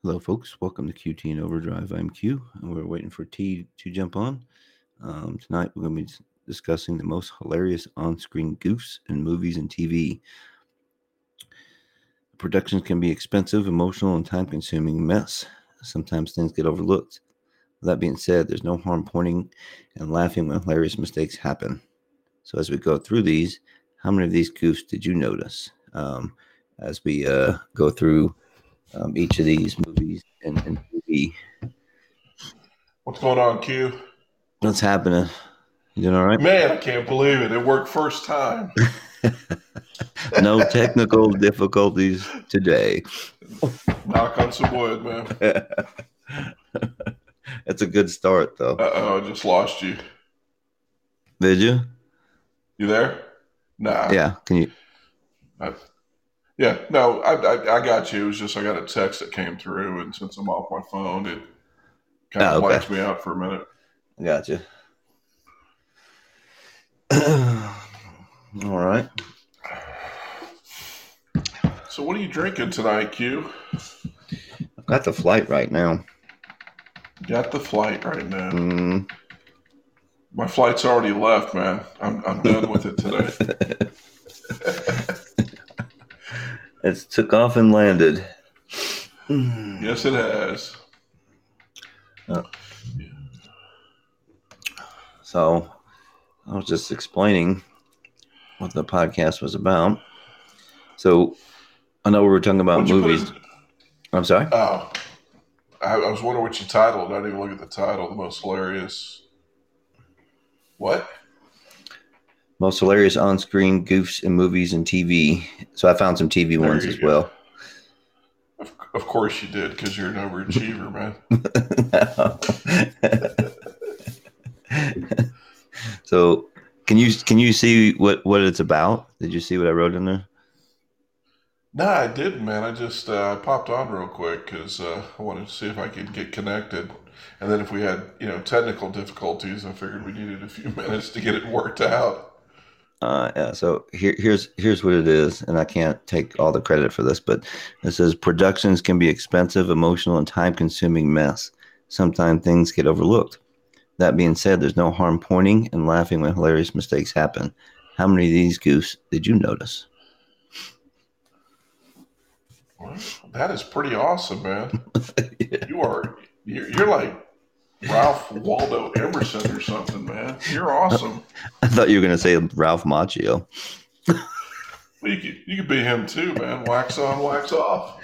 Hello, folks. Welcome to QT and Overdrive. I'm Q, and we're waiting for T to jump on. Tonight, we're going to be discussing the most hilarious on-screen goofs in movies and TV. Productions can be expensive, emotional, and time-consuming mess. Sometimes things get overlooked. With that being said, there's no harm pointing and laughing when hilarious mistakes happen. So as we go through these, how many of these goofs did you notice? As we go through each of these movies and TV. What's going on, Q? What's happening? You doing all right? Man, I can't believe it. It worked first time. No technical difficulties today. Knock on some wood, man. That's a good start, though. Uh-oh, I just lost you. Did you? You there? Nah. Yeah. Can you? I got you. It was just I got a text that came through, and since I'm off my phone, it kind of blanks me out for a minute. I got you. All right. So what are you drinking tonight, Q? I've got the flight right now. Got the flight right now. My flight's already left, man. I'm done with it today. It's took off and landed. Yes, it has. So I was just explaining what the podcast was about. So I know we were talking about movies. I'm sorry? Oh, I was wondering what you titled. I didn't even look at the title. The most hilarious. What? Most hilarious on-screen goofs in movies and TV. So I found some TV ones as well. Of course you did, because you're an overachiever, man. So can you see what it's about? Did you see what I wrote in there? No, I didn't, man. I just popped on real quick because I wanted to see if I could get connected. And then if we had, technical difficulties, I figured we needed a few minutes to get it worked out. Yeah. So here's what it is, and I can't take all the credit for this, but it says productions can be expensive, emotional, and time-consuming mess. Sometimes things get overlooked. That being said, there's no harm pointing and laughing when hilarious mistakes happen. How many of these goofs did you notice? Well, that is pretty awesome, man. Yeah. You're like Ralph Waldo Emerson or something, man. You're awesome. I thought you were going to say Ralph Macchio. Well, you could be him too, man. Wax on, wax off.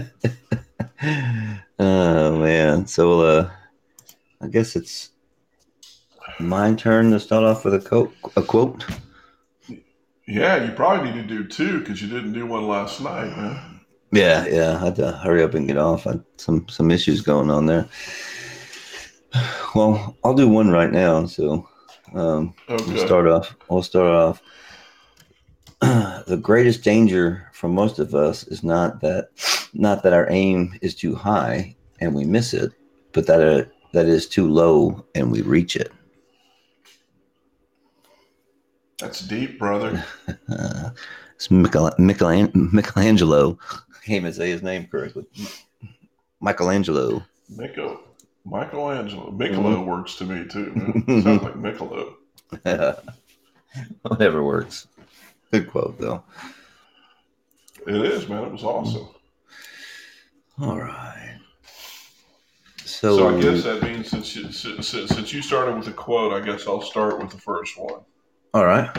Oh, man. So I guess it's my turn to start off with a quote. Yeah, you probably need to do two because you didn't do one last night, man. Yeah. I had to hurry up and get off. I had some issues going on there. Well, I'll do one right now. So okay. We'll start off. The greatest danger for most of us is not that our aim is too high and we miss it, but that is too low and we reach it. That's deep, brother. It's Michelangelo. I can't even say his name correctly. Michelangelo. Michelangelo. Michelob works to me too, man. Sounds like Michelob. Whatever works. Good quote, though. It is, man. It was awesome. All right. So I guess that means since you started with a quote, I guess I'll start with the first one. All right.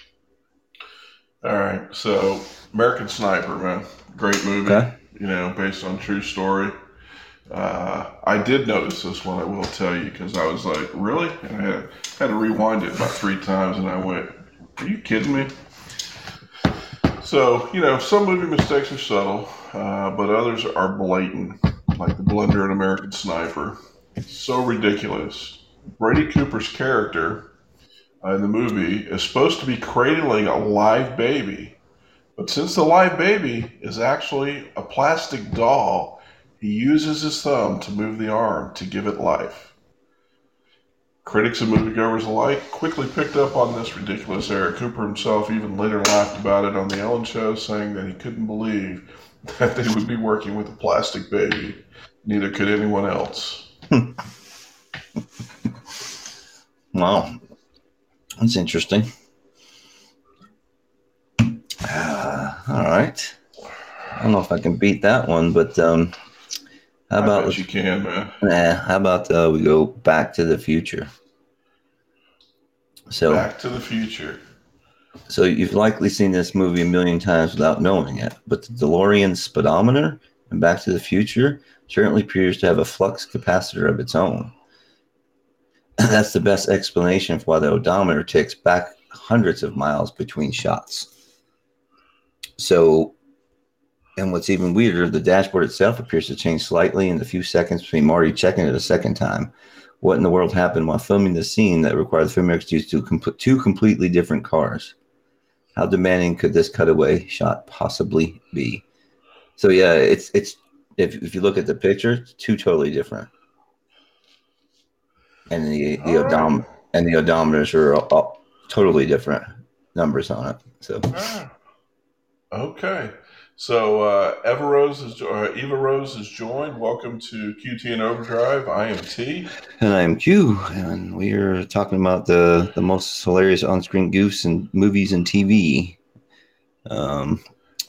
So American Sniper, man. Great movie. Okay. Based on true story. I did notice this one, I will tell you, because I was like, really? And I had to rewind it about 3 times, and I went, are you kidding me? So, some movie mistakes are subtle, but others are blatant, like the blunder in American Sniper. So ridiculous. Brady Cooper's character in the movie is supposed to be cradling a live baby, but since the live baby is actually a plastic doll, he uses his thumb to move the arm to give it life. Critics and moviegoers alike quickly picked up on this ridiculous error. Cooper himself even later laughed about it on The Ellen Show, saying that he couldn't believe that they would be working with a plastic baby. Neither could anyone else. Wow, that's interesting. All right. I don't know if I can beat that one, but how I about bet you can, man. how about we go Back to the Future? So, Back to the Future. so you've likely seen this movie a million times without knowing it, but the DeLorean speedometer in Back to the Future certainly appears to have a flux capacitor of its own. That's the best explanation for why the odometer ticks back hundreds of miles between shots. So, and what's even weirder, the dashboard itself appears to change slightly in the few seconds between Marty checking it a second time. What in the world happened while filming the scene that required the filmmakers to use two completely different cars? How demanding could this cutaway shot possibly be? So yeah, it's if you look at the picture, it's two totally different, and All right. the odometers are all totally different numbers on it. So Ah, okay. So Eva Rose is joined. Welcome to QT and Overdrive. I am T. and I'm Q, and we are talking about the most hilarious on-screen goofs in movies and TV. Um,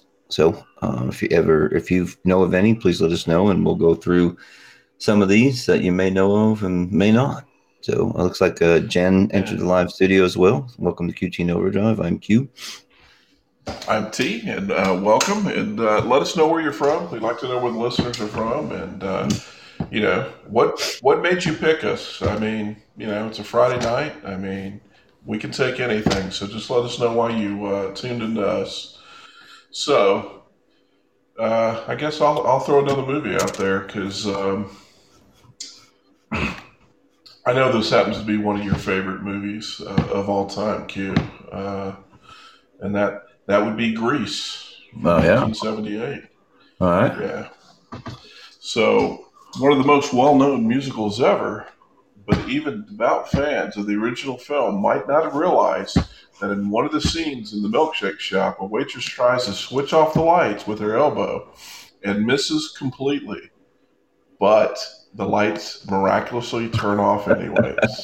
if you know of any, please let us know, and we'll go through some of these that you may know of and may not. So it looks like Jen entered Yeah. the live studio as well. Welcome to QT and Overdrive. I'm Q. I'm T, and welcome. And let us know where you're from. We'd like to know where the listeners are from, and what made you pick us. I mean, it's a Friday night. I mean, we can take anything. So just let us know why you tuned into us. So I guess I'll throw another movie out there because I know this happens to be one of your favorite movies of all time, Q, and that would be Grease from Oh yeah. 1978. All right. Yeah. So one of the most well-known musicals ever, but even devout fans of the original film might not have realized that in one of the scenes in the milkshake shop, a waitress tries to switch off the lights with her elbow and misses completely, but the lights miraculously turn off anyways.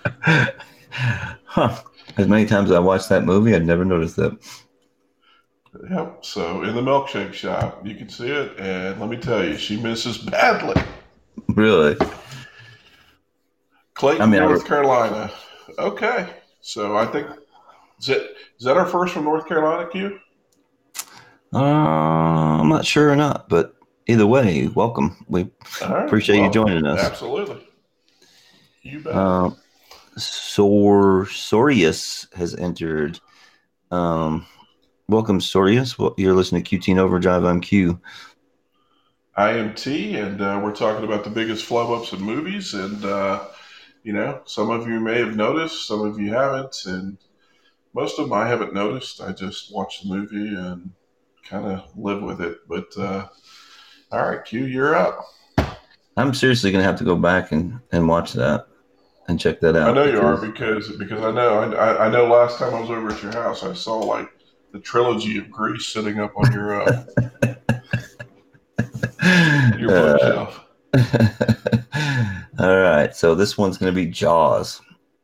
Huh. As many times as I watched that movie, I'd never noticed that. Yep. So in the milkshake shop, you can see it, and let me tell you, she misses badly. Really? I Clayton, mean, North Carolina. Okay. So I think is that our first from North Carolina, Q? I'm not sure or not, but either way, welcome. We All right. appreciate you Well, joining us. absolutely. You bet. Uh, Sorius has entered. Um, Welcome, Sorius. Well, you're listening to QT and Overdrive. I'm Q. I am T, and we're talking about the biggest flub ups in movies. And, some of you may have noticed, some of you haven't. And most of them I haven't noticed. I just watch the movie and kind of live with it. But, all right, Q, you're up. I'm seriously gonna have to go back and watch that and check that I out know you are because because I know last time I was over at your house, I saw like the trilogy of Grease sitting up on your bookshelf. all right. So this one's gonna be Jaws.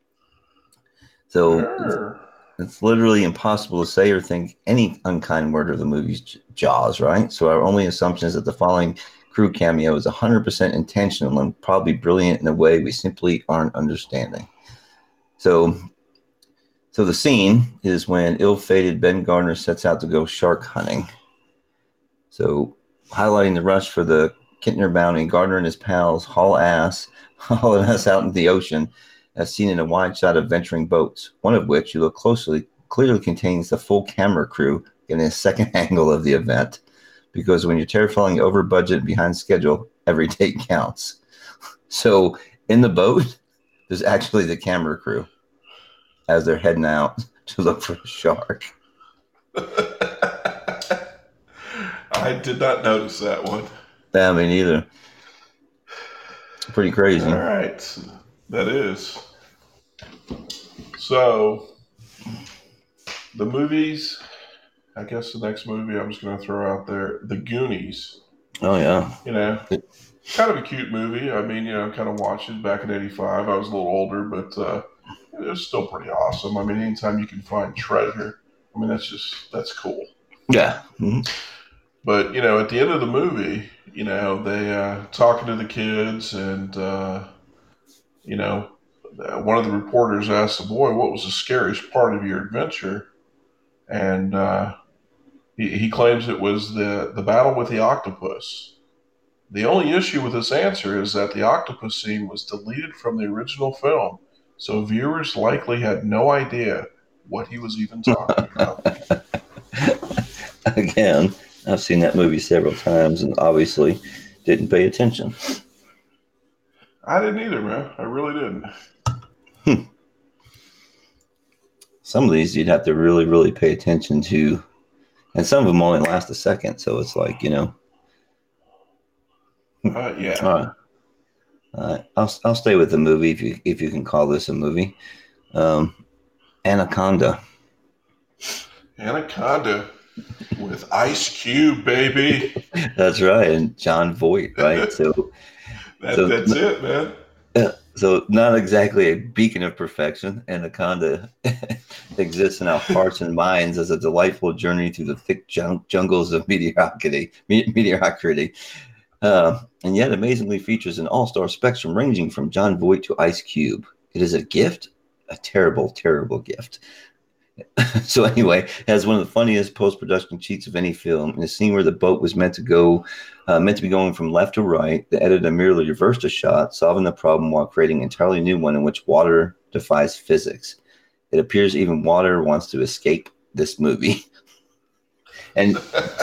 So Sure. it's literally impossible to say or think any unkind word of the movie's Jaws, right? So our only assumption is that the following crew cameo is 100% intentional and probably brilliant in a way we simply aren't understanding. So, so the scene is when ill-fated Ben Gardner sets out to go shark hunting. So, highlighting the rush for the Kintner bounty, Gardner and his pals hauling ass out into the ocean, as seen in a wide shot of venturing boats, one of which, you look closely, clearly contains the full camera crew getting a second angle of the event. Because when you're terrifying over budget behind schedule, every take counts. So in the boat, there's actually the camera crew as they're heading out to look for a shark. I did not notice that one. Yeah, me neither. Pretty crazy. All right. That is. So, the movies I guess the next movie I'm just going to throw out there, The Goonies. Oh yeah. You know, kind of a cute movie. I mean, kind of watched it back in '85. I was a little older, but it was still pretty awesome. I mean, anytime you can find treasure, I mean, that's cool. Yeah. Mm-hmm. But at the end of the movie, they talking to the kids, and one of the reporters asked the boy, "What was the scariest part of your adventure?" And he claims it was the battle with the octopus. The only issue with this answer is that the octopus scene was deleted from the original film, so viewers likely had no idea what he was even talking about. Again, I've seen that movie several times and obviously didn't pay attention. I didn't either, man. I really didn't. Some of these you'd have to really, really pay attention to, and some of them only last a second. So it's like, Yeah. All right. I'll stay with the movie if you can call this a movie. Anaconda. Anaconda with Ice Cube, baby. That's right, and Jon Voight, right? That's it, man. So not exactly a beacon of perfection, Anaconda exists in our hearts and minds as a delightful journey through the thick jungles of mediocrity. And yet amazingly features an all-star spectrum ranging from Jon Voight to Ice Cube. It is a gift, a terrible, terrible gift. So anyway, it has one of the funniest post-production cheats of any film. In a scene where the boat was meant to be going from left to right, the editor merely reversed a shot, solving the problem while creating an entirely new one in which water defies physics. It appears even water wants to escape this movie. And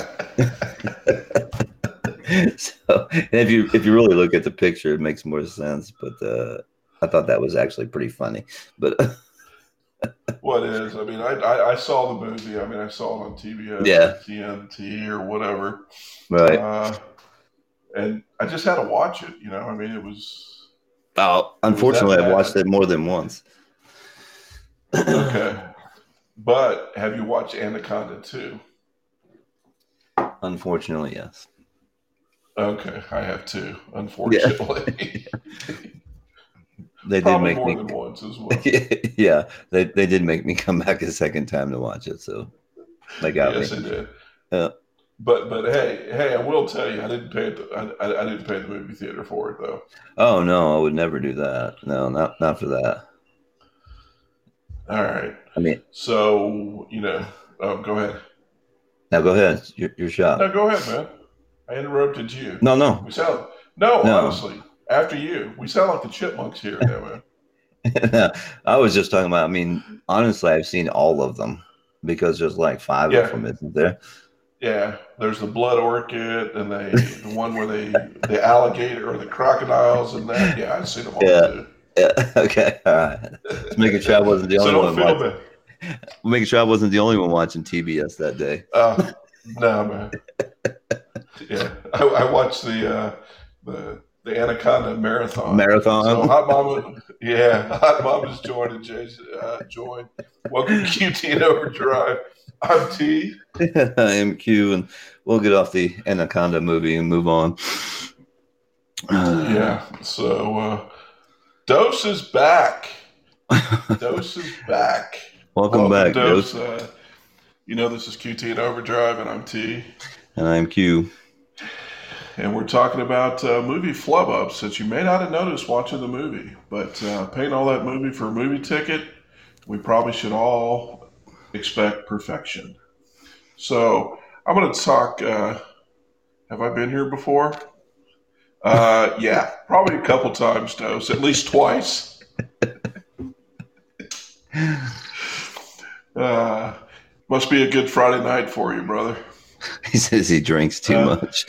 so if you really look at the picture, it makes more sense. But I thought that was actually pretty funny. But what is? I mean, I saw the movie. I mean, I saw it on TBS, yeah, TNT, or whatever. Right. And I just had to watch it. I mean, it was. Oh, unfortunately, I've watched it more than once. Okay, but have you watched Anaconda 2? Unfortunately, yes. Okay, I have too. Unfortunately, they did make more me than once as well. Yeah, they did make me come back a second time to watch it. So they got me. Yes, they did. But hey, I will tell you, I didn't pay the movie theater for it though. Oh no, I would never do that. No, not for that. All right. I mean, so go ahead. Now go ahead. Your shot. No, go ahead, man. I interrupted you. No. No, honestly. After you, we sound like the chipmunks here now, man. I was just talking about. I mean, honestly, I've seen all of them because there's like 5 of them, isn't there? Yeah, there's the blood orchid and the one where the alligator or the crocodiles and that. Yeah, I've seen them all too. Yeah. Okay. All right. Just making sure I wasn't the only one. Making sure I wasn't the only one watching TBS that day. No, man. Yeah, I watched the Anaconda marathon. So Hot Mama's joined and Jay's joined. Welcome to QT and Overdrive. I'm T. I am Q, and we'll get off the Anaconda movie and move on. Yeah, so Dose is back. Dose is back. Welcome back, Dose. This is QT and Overdrive, and I'm T. And I'm Q. And we're talking about movie flub-ups that you may not have noticed watching the movie. But paying all that movie for a movie ticket, we probably should all expect perfection. So I'm going to talk. Have I been here before? Yeah, probably a couple times, Dose. At least twice. Must be a good Friday night for you, brother. He says he drinks too much.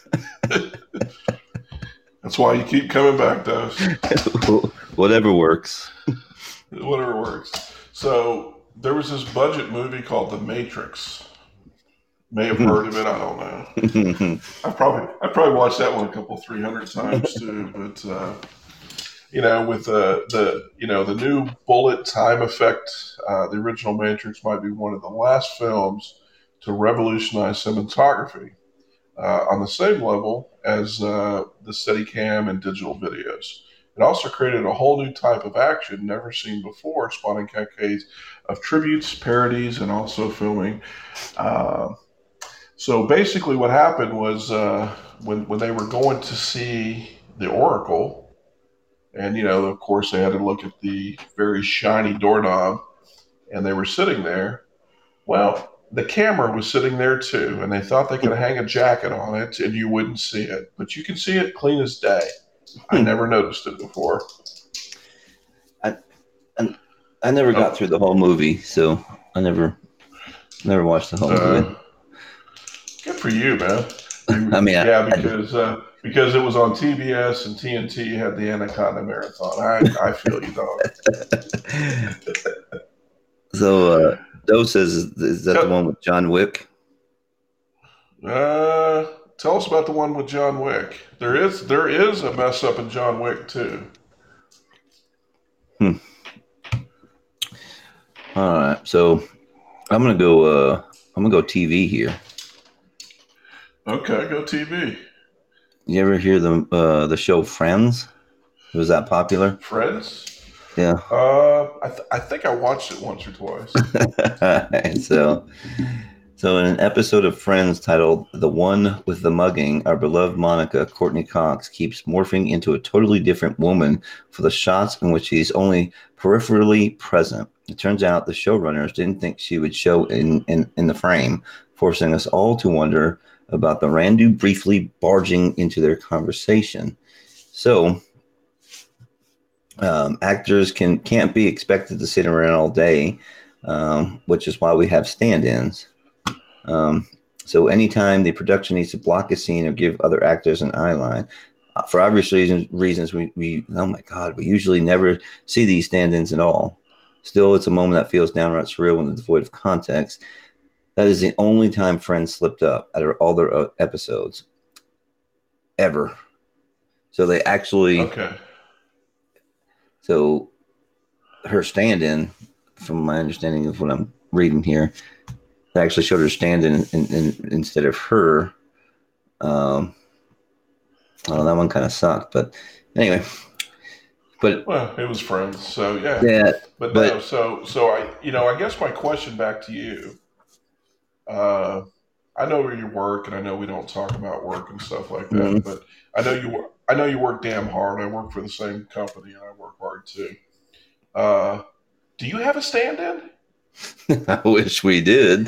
That's why you keep coming back, Dose. Whatever works. Whatever works. So there was this budget movie called The Matrix. May have heard of it. I don't know. I probably watched that one 300 times too. But with the new bullet time effect, the original Matrix might be one of the last films to revolutionize cinematography on the same level as the Steadicam and digital videos. It also created a whole new type of action never seen before, spawning decades of tributes, parodies, and also filming. Uh, so basically, what happened was when they were going to see the Oracle, and of course, they had to look at the very shiny doorknob, and they were sitting there. Well, the camera was sitting there too, and they thought they could hang a jacket on it and you wouldn't see it. But you can see it clean as day. I never noticed it before. I I never got through the whole movie, so I never watched the whole movie. Good for you, man. I mean, because it was on TBS and TNT had the Anaconda Marathon. I feel you, dog. So, Doe says, is that the one with John Wick? Tell us about the one with John Wick. There is a mess up in John Wick too. All right, so I'm gonna go TV here. Okay, go TV. You ever hear the show Friends? Was that popular? Friends? Yeah. I think I watched it once or twice. So in an episode of Friends titled "The One with the Mugging," our beloved Monica, Courtney Cox, keeps morphing into a totally different woman for the shots in which she's only peripherally present. It turns out the showrunners didn't think she would show in the frame, forcing us all to wonder about the Randu briefly barging into their conversation. So actors can't be expected to sit around all day, which is why we have stand-ins. So anytime the production needs to block a scene or give other actors an eye line, for obvious reasons, we oh my God, we usually never see these stand-ins at all. Still, it's a moment that feels downright surreal when it's devoid of context. That is the only time Friends slipped up out of all their episodes ever. So they actually okay. So her stand-in, from my understanding of what I'm reading here, they actually showed her stand-in instead of her. Well, that one kind of sucked, but anyway. Well, it was Friends, so yeah. Yeah. But no, so I guess my question back to you. I know where you work, and I know we don't talk about work and stuff like that. Mm-hmm. But I know you work damn hard. I work for the same company, and I work hard too. Do you have a stand-in? I wish we did.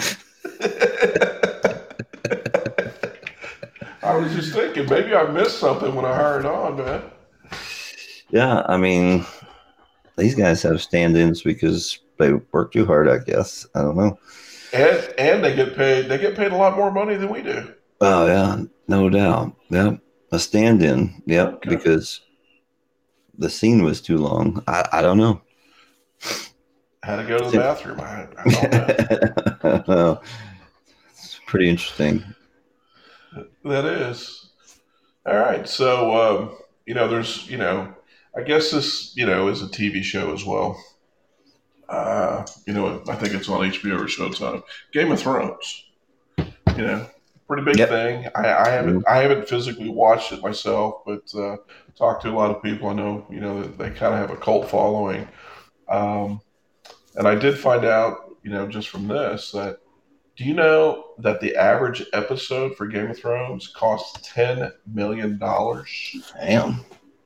I was just thinking, maybe I missed something when I hired on, man. Yeah, I mean, these guys have stand-ins because they work too hard, I guess. I don't know. And they get paid. They get paid a lot more money than we do. Oh yeah, no doubt. Yep, a stand-in. Yep, okay. Because the scene was too long. I don't know. Had to go to the bathroom. I don't know. It's pretty interesting. That is. All right. So, there's, I guess this, is a TV show as well. I think it's on HBO or Showtime. Game of Thrones. Pretty big thing. I haven't physically watched it myself, but talked to a lot of people. I know, that they kind of have a cult following. And I did find out, just from this, that do you know that the average episode for Game of Thrones costs $10 million? Damn.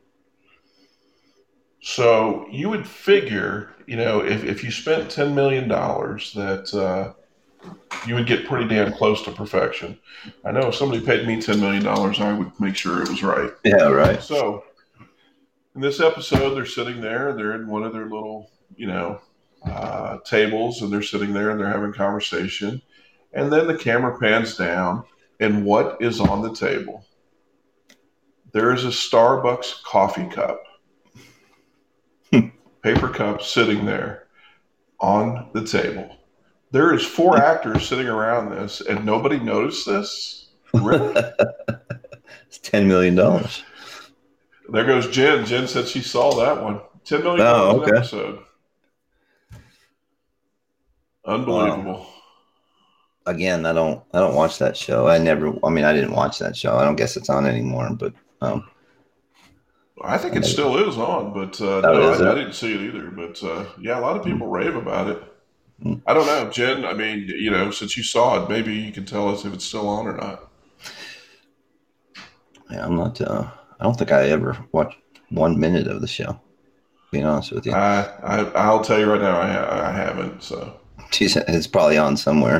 So you would figure, if you spent $10 million, that you would get pretty damn close to perfection. I know if somebody paid me $10 million, I would make sure it was right. Yeah, right. So in this episode, they're sitting there, they're in one of their little, tables, and they're sitting there and they're having conversation. And then the camera pans down, and what is on the table? There is a Starbucks coffee cup, paper cup sitting there on the table. There is 4 actors sitting around this, and nobody noticed this? Really? It's $10 million. There goes Jen. Jen said she saw that one. $10 million an episode. Unbelievable. again, I don't watch that show. I mean, I didn't watch that show. I don't guess it's on anymore, but I think I it never. still is on, but Oh, no, is I it? didn't see it either. But yeah, a lot of Mm, people rave about it. mm. I don't know, Jen. I mean, since you saw it, maybe you can tell us if it's still on or not. Yeah, I'm not. I don't think I ever watched 1 minute of the show. Being honest with you, I'll tell you right now, I haven't. So. Geez, it's probably on somewhere.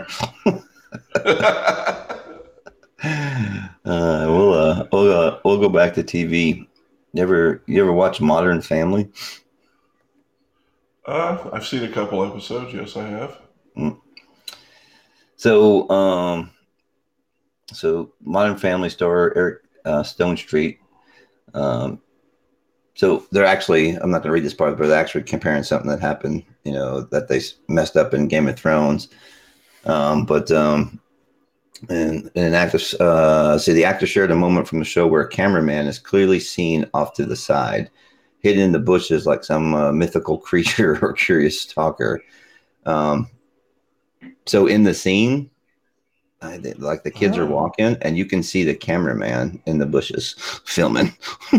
We'll go back to TV. You ever watch Modern Family? I've seen a couple episodes. Yes, I have. Mm. So, Modern Family star Eric Stone Street. Um, so they're actually, I'm not going to read this part, but they're actually comparing something that happened, that they messed up in Game of Thrones. But and an actor, the actor shared a moment from the show where a cameraman is clearly seen off to the side, hidden in the bushes like some mythical creature or curious stalker. Um, so in the scene, like the kids are Huh. walking, and you can see the cameraman in the bushes filming.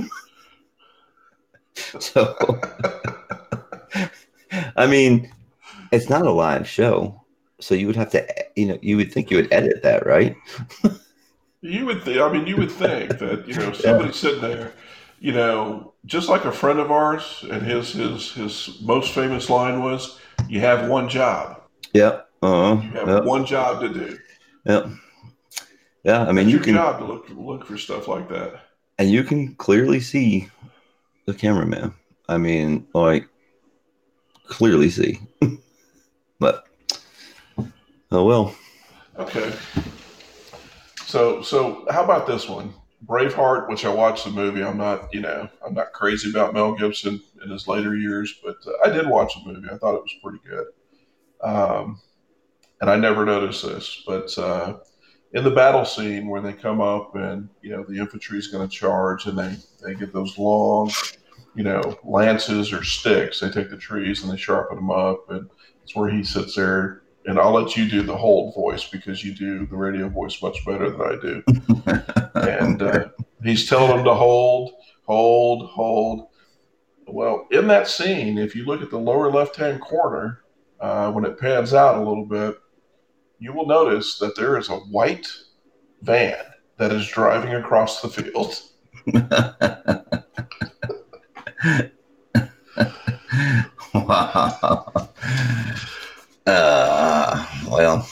So, I mean, it's not a live show, so you would have to, you would think you would edit that, right? You would think. I mean, you would think that Yeah. somebody sitting there, just like a friend of ours, and his most famous line was, "You have one job. Yep. You have Yep. one job to do. Yep. Yeah. I mean, That's your job to look for stuff like that." you can clearly see the cameraman. I mean, like clearly see, but oh well. Okay. So how about this one? Braveheart, which I watched the movie. I'm not crazy about Mel Gibson in his later years, but I did watch the movie. I thought it was pretty good. Um, and I never noticed this, but in the battle scene where they come up and the infantry is going to charge, and they get those long lances or sticks. They take the trees and they sharpen them up, and it's where he sits there. And I'll let you do the hold voice because you do the radio voice much better than I do. And he's telling them to hold, hold, hold. Well, in that scene, if you look at the lower left-hand corner, when it pans out a little bit, you will notice that there is a white van that is driving across the field. Wow. Well,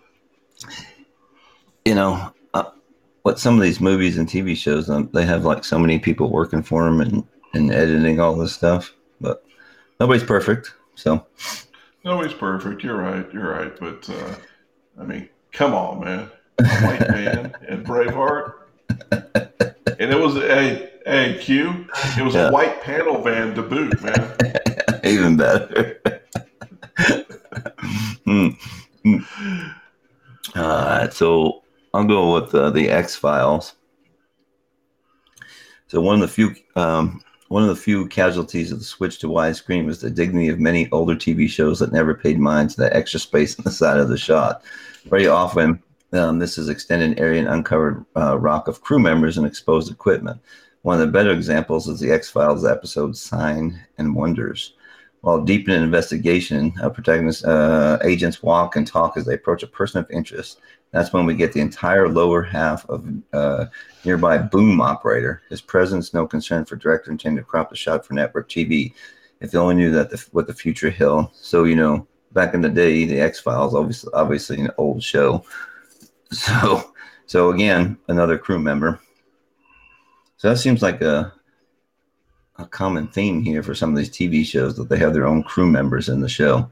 what some of these movies and TV shows, they have like so many people working for them and editing all this stuff, but nobody's perfect. So, Nobody's perfect. You're right. You're right. But I mean, come on, man. A white van and Braveheart, and it was a Q. It was a yeah, white panel van to boot, man. even better. Hmm. All right, so I'll go with the X Files. So one of the few casualties of the switch to widescreen was the dignity of many older TV shows that never paid mind to that extra space on the side of the shot. Very often, this is extended area and uncovered rock of crew members and exposed equipment. One of the better examples is the X Files episode "Sign and Wonders." While deep in an investigation, protagonist agents walk and talk as they approach a person of interest. That's when we get the entire lower half of nearby boom operator. His presence, no concern for director intended to crop the shot for network TV. If they only knew that what the future held. So back in the day, the X Files, obviously an old show. So again, another crew member. So that seems like a common theme here for some of these TV shows that they have their own crew members in the show.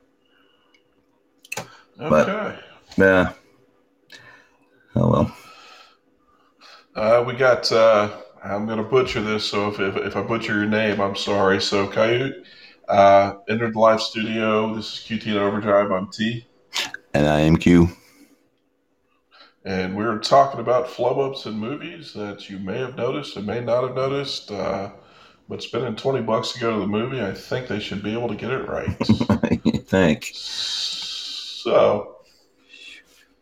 But Okay. yeah, oh well. We got. I'm going to butcher this, so if I butcher your name, I'm sorry. So Coyote entered the live studio. This is QT and Overdrive. I'm T. And I am Q. And we're talking about flub ups in movies that you may have noticed and may not have noticed. But spending $20 to go to the movie, I think they should be able to get it right. You think? So,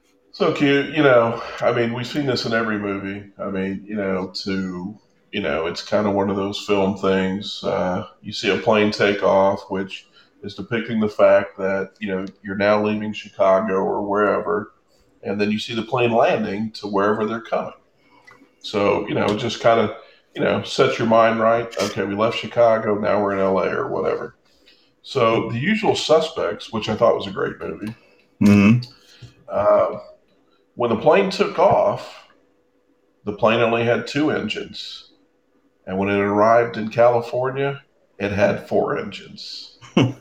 So cute, I mean, we've seen this in every movie. I mean, it's kind of one of those film things. You see a plane take off, which is depicting the fact that, you're now leaving Chicago or wherever, and then you see the plane landing to wherever they're coming. So, just kind of, set your mind right. Okay, we left Chicago, now we're in LA or whatever. So, The Usual Suspects, which I thought was a great movie. Mm-hmm. Uh, when the plane took off, the plane only had two engines. And when it arrived in California, it had four engines.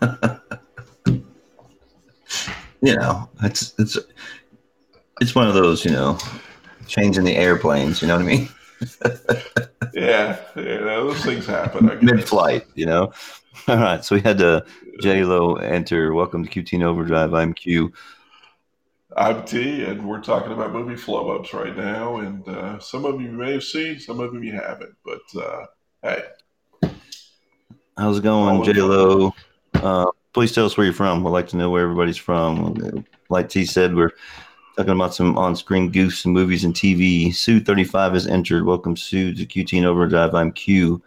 It's one of those, changing the airplanes. You know what I mean? Yeah, those things happen, I guess. Mid-flight. All right, so we had J Lo enter. Welcome to QT Overdrive. I'm Q. I'm T, and we're talking about movie flow-ups right now. And some of you may have seen, some of them you haven't. But hey, how's it going, J Lo? Please tell us where you're from. We'd like to know where everybody's from. Like T said, we're talking about some on-screen goofs and movies and TV. Sue35 has entered. Welcome, Sue, to QT and Overdrive. I'm Q.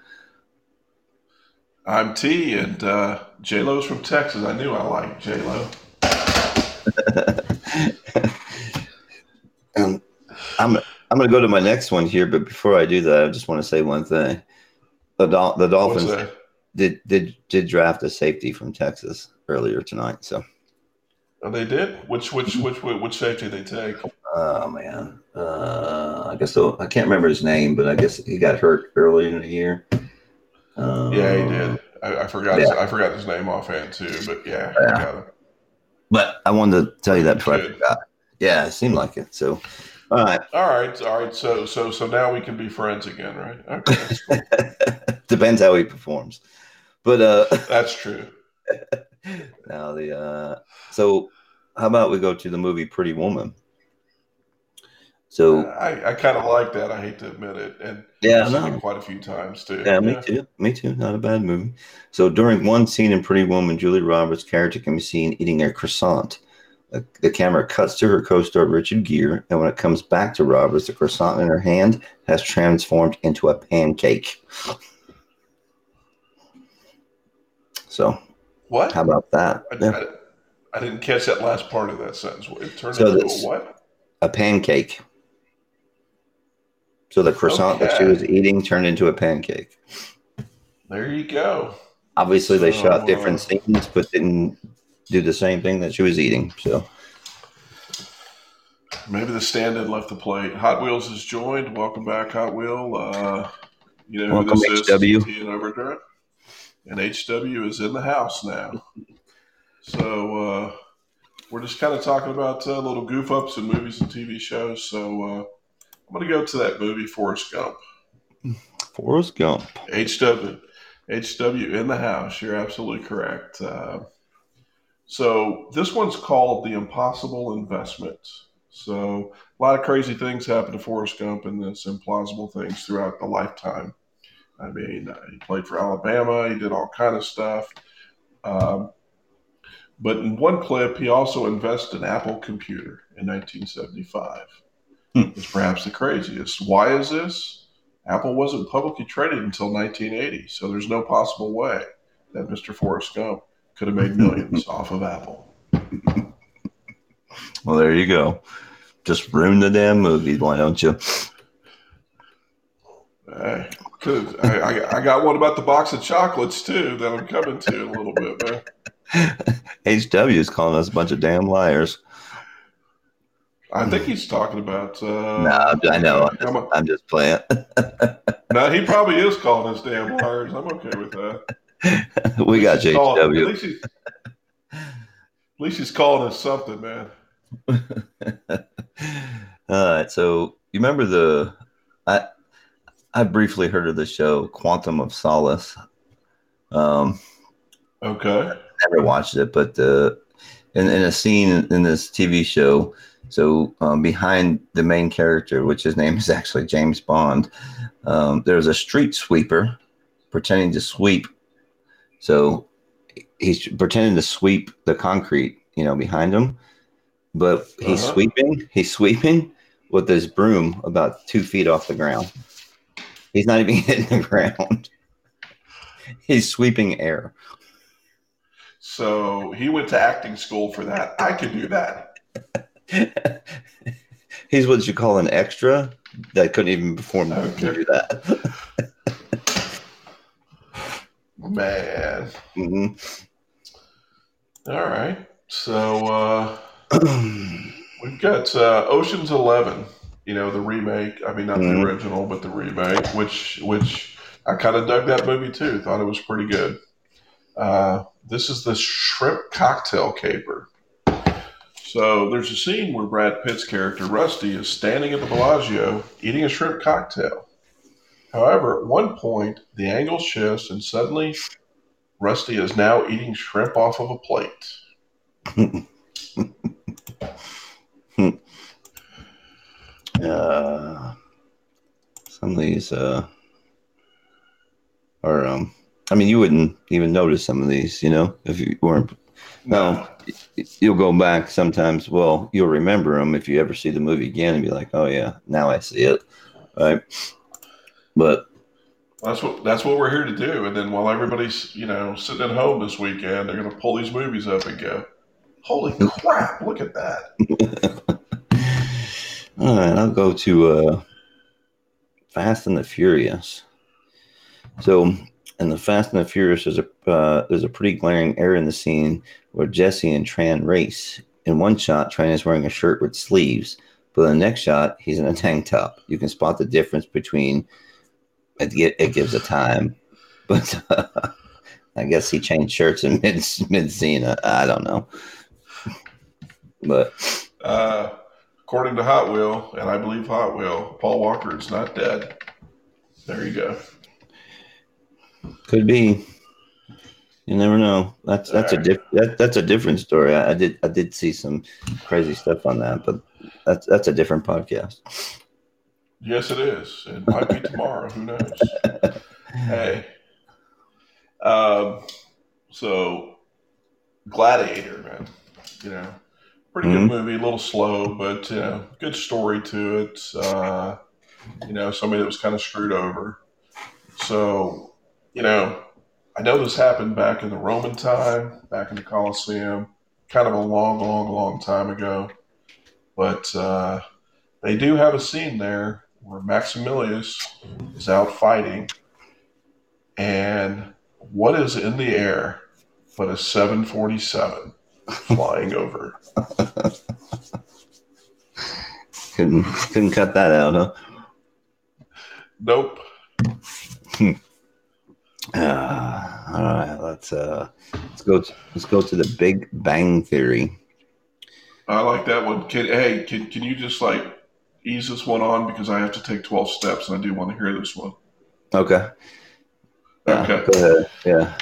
I'm T, and J-Lo's from Texas. I knew I liked J-Lo. I'm going to go to my next one here, but before I do that, I just want to say one thing. The Dolphins did draft a safety from Texas earlier tonight, so. Oh, they did? Which safety did they take? Oh man, I guess so. I can't remember his name, but I guess he got hurt early in the year. Yeah, he did. I forgot. Yeah. I forgot his name offhand too, but yeah. Yeah. I got it. But I wanted to tell you that before I forgot. Yeah, it seemed like it. So, all right. So now we can be friends again, right? Okay, that's cool. Depends how he performs, but that's true. Now so how about we go to the movie Pretty Woman? So I kind of like that. I hate to admit it, and yeah, I've seen it quite a few times too. Yeah, me too. Me too. Not a bad movie. So during one scene in Pretty Woman, Julia Roberts' character can be seen eating a croissant. The camera cuts to her co-star Richard Gere, and when it comes back to Roberts, the croissant in her hand has transformed into a pancake. So, what? How about that? I didn't catch that last part of that sentence. It turned into a what? A pancake. So the croissant that she was eating turned into a pancake. There you go. Obviously, they shot different scenes, but didn't do the same thing that she was eating. So maybe the stand-in left the plate. Hot Wheels has joined. Welcome back, Hot Wheel. You know welcome, who this HW. is? And Overdrive. And HW is in the house now. So we're just kind of talking about little goof ups in movies and TV shows. So I'm going to go to that movie, Forrest Gump. Forrest Gump. HW in the house. You're absolutely correct. So this one's called The Impossible Investment. So a lot of crazy things happen to Forrest Gump and this implausible things throughout the lifetime. I mean, he played for Alabama. He did all kind of stuff. But in one clip, he also invested in Apple Computer in 1975. It's perhaps the craziest. Why is this? Apple wasn't publicly traded until 1980, so there's no possible way that Mr. Forrest Gump could have made millions off of Apple. Well, there you go. Just ruin the damn movie, why don't you? Hey, I got one about the box of chocolates, too, that I'm coming to in a little bit, man. HW is calling us a bunch of damn liars. I think he's talking about... no, I know. I'm just playing. No, he probably is calling us damn liars. I'm okay with that. We got you, HW. At least he's calling us something, man. All right. So you remember I briefly heard of the show Quantum of Solace. Okay. I never watched it, but in a scene in this TV show, so behind the main character, which his name is actually James Bond, there's a street sweeper pretending to sweep. So he's pretending to sweep the concrete, behind him. but Uh-huh. He's sweeping with his broom about 2 feet off the ground. He's not even hitting the ground. He's sweeping air. So he went to acting school for that. I could do that. He's what you call an extra that couldn't even perform to Okay. do that. Man. Mhm. All right. So we've got Ocean's 11. You know, the remake. I mean, not the Mhm. original, but the remake, which I kind of dug that movie too. Thought it was pretty good. This is the shrimp cocktail caper. So there's a scene where Brad Pitt's character Rusty is standing at the Bellagio eating a shrimp cocktail. However, at one point, the angle shifts and suddenly Rusty is now eating shrimp off of a plate. uh, some of these are, I mean, you wouldn't even notice some of these, if you weren't. No. Now, you'll go back sometimes. Well, you'll remember them if you ever see the movie again and be like, oh, yeah, now I see it. Right. But That's what we're here to do. And then while everybody's, sitting at home this weekend, they're gonna pull these movies up and go, holy crap, look at that. all right, I'll go to Fast and the Furious. So, in the Fast and the Furious, there's a pretty glaring error in the scene where Jesse and Tran race. In one shot, Tran is wearing a shirt with sleeves, but in the next shot, he's in a tank top. You can spot the difference between it gives a time, but I guess he changed shirts in mid scene. I don't know, but Uh, According to Hot Wheel, and I believe Hot Wheel, Paul Walker is not dead. There you go. could be. You never know. All right. That's a different story. I did see some crazy stuff on that, but that's a different podcast. Yes, it is. It might be tomorrow. Who knows? Hey. Um, so Gladiator, man. You know, pretty good Hmm. movie. A little slow, but good story to it. Somebody that was kind of screwed over. So, I know this happened back in the Roman time, back in the Colosseum, kind of a long, long, long time ago. But they do have a scene there where Maximilius is out fighting, and what is in the air but a 747 flying over? Couldn't cut that out, Nope. huh? All right, let's go to the Big Bang Theory. I like that one. Can you just like ease this one on because I have to take 12 steps and I do want to hear this one. Okay, yeah, Okay. go ahead. Yeah.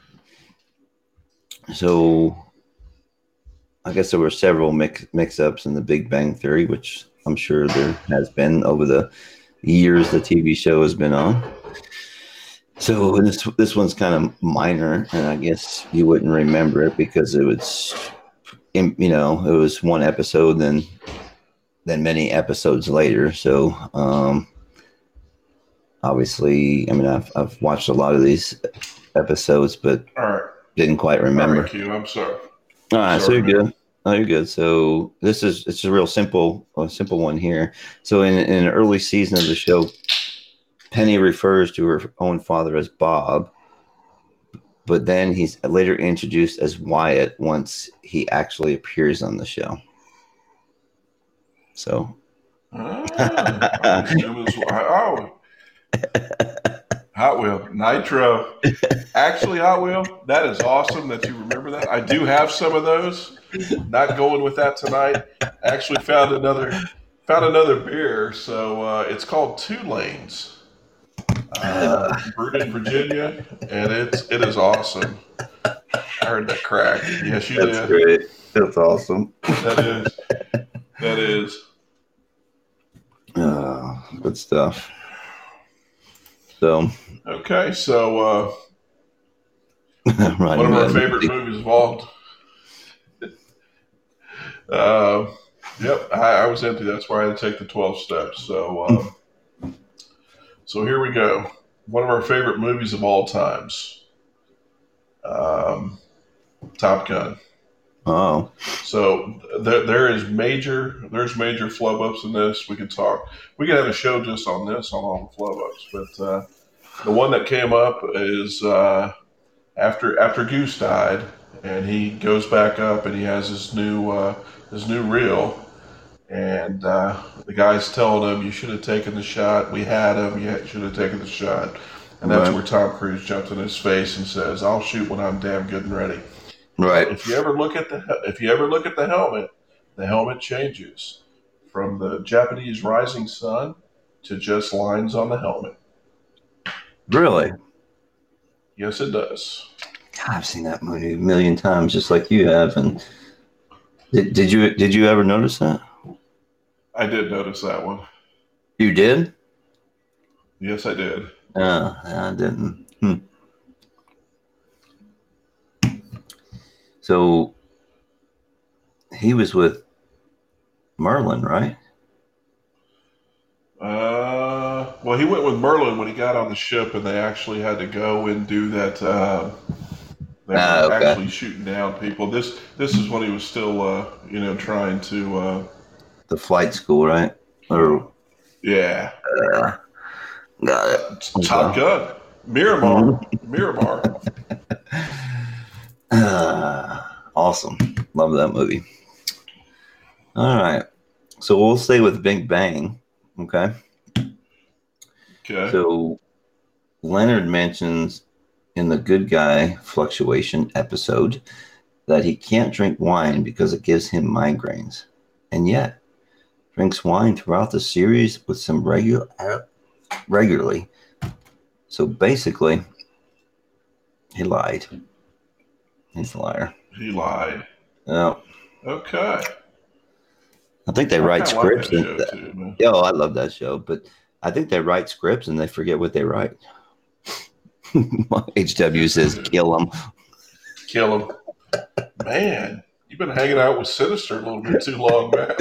So I guess there were several mix-ups in the Big Bang Theory, which I'm sure there has been over the years the TV show has been on. So this one's kind of minor, and I guess you wouldn't remember it because it was one episode, then many episodes later. So obviously, I mean, I've watched a lot of these episodes, but All right. didn't quite All right, remember. Q. I'm sorry. All right, so Sorry, you're man. good. Oh, you're good. So it's a real simple one here. So in an early season of the show, Penny refers to her own father as Bob, but then he's later introduced as Wyatt once he actually appears on the show. So I always knew it was. Oh, Hot Wheel Nitro. Actually, Hot Wheel, that is awesome that you remember that. I do have some of those. Not going with that tonight. Actually, found another beer. So it's called Two Lanes, brewed in Virginia, and it is awesome. I heard that crack. Yes, you that's did. great. That's awesome. That is that is. Good stuff. So Okay, so one Ronnie of our Mad favorite Movie. movies of all Uh, yep, I was empty. That's why I had to take the 12 steps. So here we go. One of our favorite movies of all times, um, Top Gun. Oh, So there's major flub ups in this. We could have a show just on this, on all the flub ups. But the one that came up is after Goose died, and he goes back up and he has his new reel, and the guy's telling him, "You should have taken the shot. We had him. You should have taken the shot." And that's right, where Tom Cruise jumps in his face and says, "I'll shoot when I'm damn good and ready." Well, right. if you ever look at the helmet changes from the Japanese rising sun to just lines on the helmet. Really? Yes, it does. God, I've seen that movie a million times, just like you have. And did you ever notice that? I did notice that one. You did? Yes, I did. I didn't. So he was with Merlin, right? Well, he went with Merlin when he got on the ship, and they actually had to go and do that. They Ah, were okay. actually shooting down people. This is when he was still, trying to. The flight school, right? Or Yeah, uh, got it. Top Okay. Gun, Mhm. Miramar. Awesome. Love that movie. All right. So we'll stay with Big Bang. Okay. Okay. So Leonard mentions in the good guy fluctuation episode that he can't drink wine because it gives him migraines. And yet drinks wine throughout the series with some regularly. So basically, he lied. He's a liar. He lied. Yeah. Okay. I think they I write kind of like scripts that and show too, man. oh, I love that show, but I think they write scripts and they forget what they write. HW Yes, they says do. kill him. Kill him. Man, you've been hanging out with Sinister a little bit too long, man.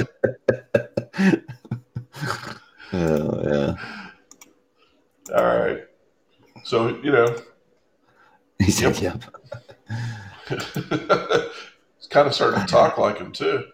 Oh yeah. All right. So, He said, yep. "Yep." It's kind of starting to talk like him, too.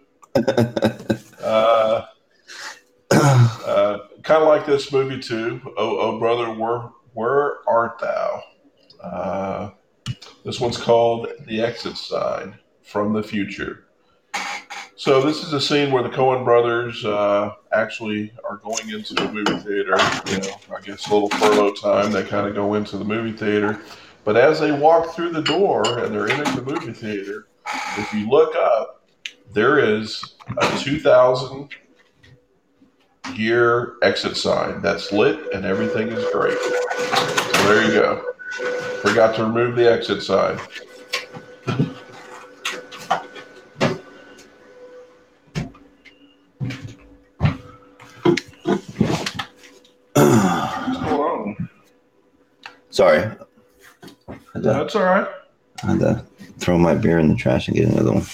Uh, kind of like this movie, too. Oh, brother, where art thou? Uh, this one's called The Exit Sign from the Future. So this is a scene where the Coen brothers actually are going into a movie theater. I guess a little furlough time. They kind of go into the movie theater, but as they walk through the door and they're entering the movie theater, if you look up, there is a 2000 year exit sign that's lit and everything is great. So there you go. Forgot to remove the exit sign. What's going on? Sorry, That's all right. I had to throw my beer in the trash and get another one.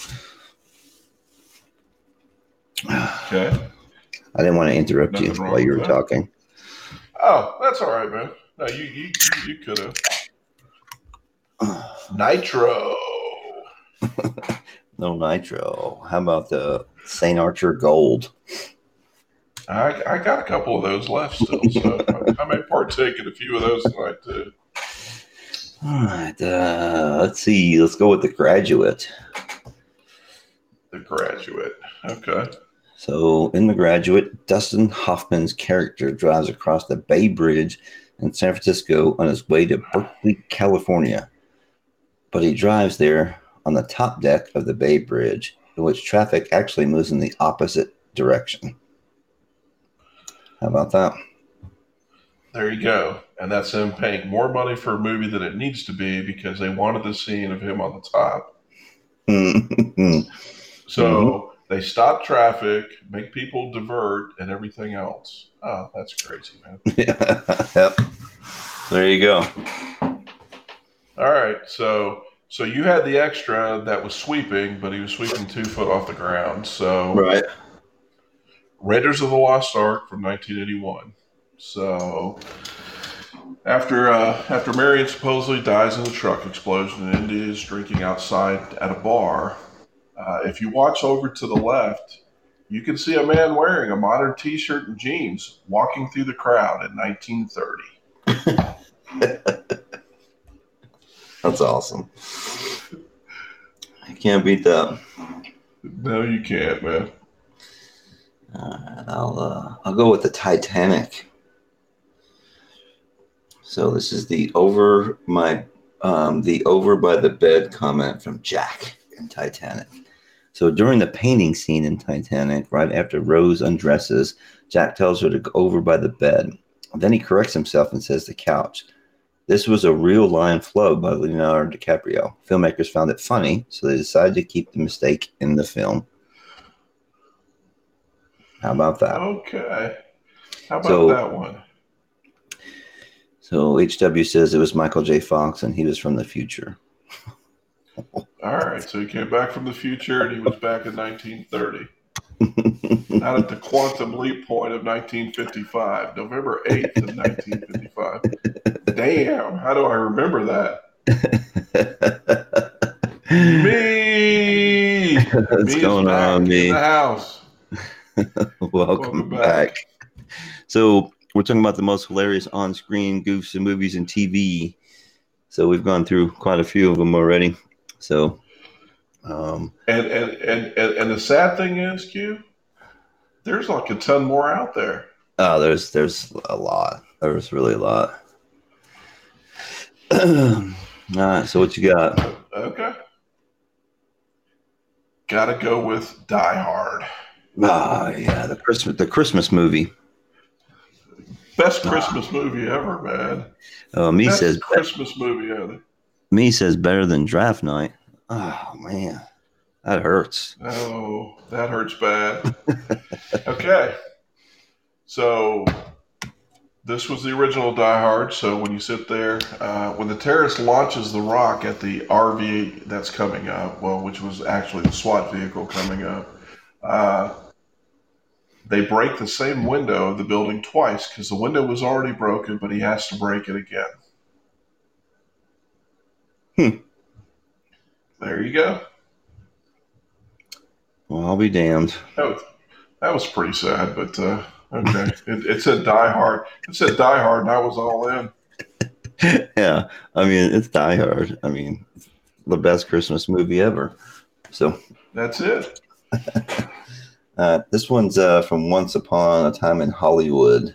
Okay. I didn't want to interrupt you Nothing while wrong you with were that. talking. Oh, that's all right, man. No, you could have. Nitro. No nitro. How about the St. Archer Gold? I got a couple of those left still, so I may partake in a few of those tonight too. All right. Let's see. Let's go with The Graduate. The Graduate. Okay. So, in The Graduate, Dustin Hoffman's character drives across the Bay Bridge in San Francisco on his way to Berkeley, California. But he drives there on the top deck of the Bay Bridge, in which traffic actually moves in the opposite direction. How about that? There you go. And that's them paying more money for a movie than it needs to be because they wanted the scene of him on the top. Mm-hmm. So they stop traffic, make people divert, and everything else. Oh, that's crazy, man. Yep. There you go. All right. So So you had the extra that was sweeping, but he was sweeping 2 foot off the ground. So Right. Raiders of the Lost Ark from 1981. So after Marion supposedly dies in the truck explosion and Indy is drinking outside at a bar, if you watch over to the left, you can see a man wearing a modern T-shirt and jeans walking through the crowd in 1930. That's awesome. I can't beat that. No, you can't, man. I'll go with the Titanic. So this is the over by the bed comment from Jack in Titanic. So during the painting scene in Titanic, right after Rose undresses, Jack tells her to go over by the bed. Then he corrects himself and says the couch. This was a real line flow by Leonardo DiCaprio. Filmmakers found it funny, so they decided to keep the mistake in the film. How about that? Okay. How about that one? So HW says it was Michael J. Fox and he was from the future. All right. So he came back from the future and he was back in 1930. Not at the quantum leap point of 1955, November 8th of 1955. Damn, how do I remember that? Me! What's going on, me? In the house. Welcome back. So we're talking about the most hilarious on-screen goofs in movies and TV. So we've gone through quite a few of them already. So, and the sad thing is, Q, there's like a ton more out there. Oh, there's a lot. There's really a lot. All right, so what you got? Okay. Gotta go with Die Hard. Ah, yeah, the Christmas movie. Best Christmas movie ever, man. Me Best says Christmas movie ever. Me says better than Draft Night. Oh man, that hurts. Oh, that hurts bad. Okay, so this was the original Die Hard. So when you sit there, when the terrorist launches the rock at the RV that's coming up, well, which was actually the SWAT vehicle coming up, they break the same window of the building twice because the window was already broken, but he has to break it again. There you go. Well, I'll be damned. That was pretty sad, but okay. It said Die Hard. It said Die Hard, and I was all in. Yeah, I mean, it's Die Hard. I mean, it's the best Christmas movie ever. So that's it. This one's from Once Upon a Time in Hollywood.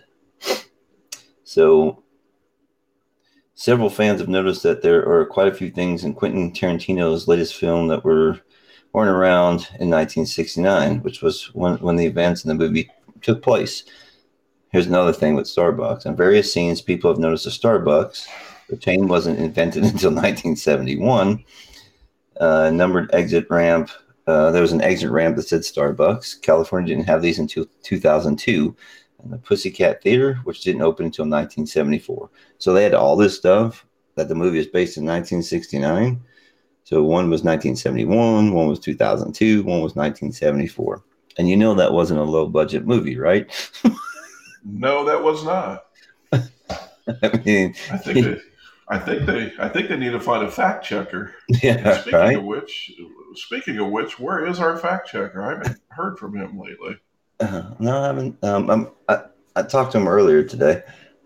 So several fans have noticed that there are quite a few things in Quentin Tarantino's latest film that weren't around in 1969, which was when the events in the movie took place. Here's another thing with Starbucks. In various scenes, people have noticed a Starbucks. The chain wasn't invented until 1971. Numbered exit ramp. There was an exit ramp that said Starbucks. California didn't have these until 2002. And the Pussycat Theater, which didn't open until 1974. So they had all this stuff that the movie is based in 1969. So one was 1971, one was 2002, one was 1974. And you know that wasn't a low-budget movie, right? No, that was not. I mean, I think they need to find a fact checker. Yeah, Speaking of which, where is our fact checker? I haven't heard from him lately. No, I haven't. I talked to him earlier today.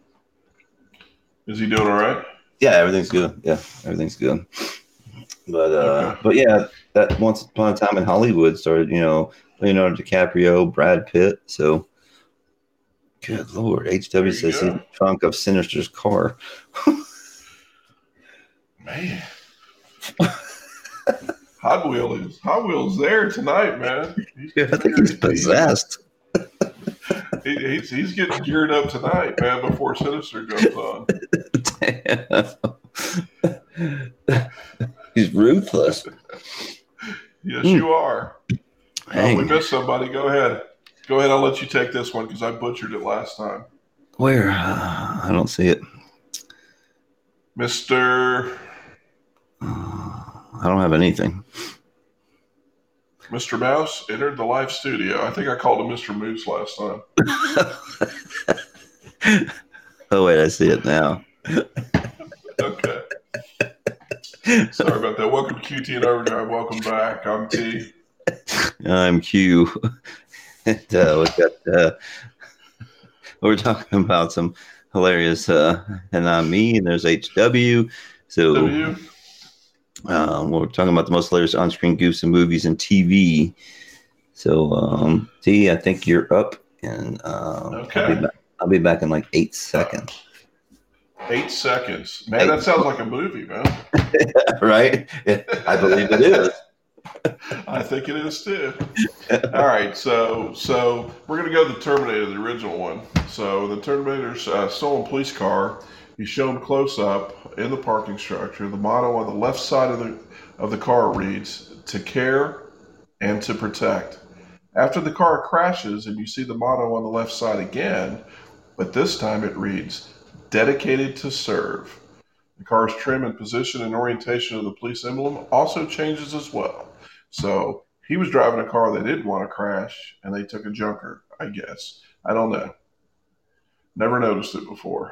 Is he doing all right? Yeah, everything's good. Yeah, everything's good. But yeah, that Once Upon a Time in Hollywood started, Leonardo DiCaprio, Brad Pitt. So, good Lord, HW says he's in the trunk of Sinister's car. Man. Hot Wheels there tonight, man. I think he's possessed. He's getting geared up tonight, man, before Sinister goes on. Damn. He's ruthless. Yes, you are. We missed somebody. Go ahead. I'll let you take this one because I butchered it last time. Where? I don't see it. Mr. I don't have anything. Mr. Mouse entered the live studio. I think I called him Mr. Moose last time. Oh, wait, I see it now. Okay. Sorry about that. Welcome to QT and Overdrive. Welcome back. I'm T. I'm Q. And we're talking about some hilarious, and I'm me, and there's HW. So W. we're talking about the most hilarious on-screen goofs in movies and TV. So T, I think you're up, and Okay. I'll be back in like 8 seconds. 8 seconds. Man, that sounds like a movie, man. Right? I believe it is. I think it is too. All right, so we're gonna go to the Terminator, the original one. So the Terminator's stolen police car. He's shown close up in the parking structure. The motto on the left side of the car reads, "To care and to protect." After the car crashes, and you see the motto on the left side again, but this time it reads, "Dedicated to serve." The car's trim and position and orientation of the police emblem also changes as well. So he was driving a car they didn't want to crash, and they took a junker, I guess. I don't know. Never noticed it before.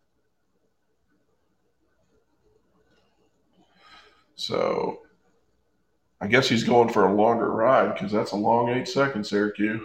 So I guess he's going for a longer ride because that's a long 8 seconds there, Q.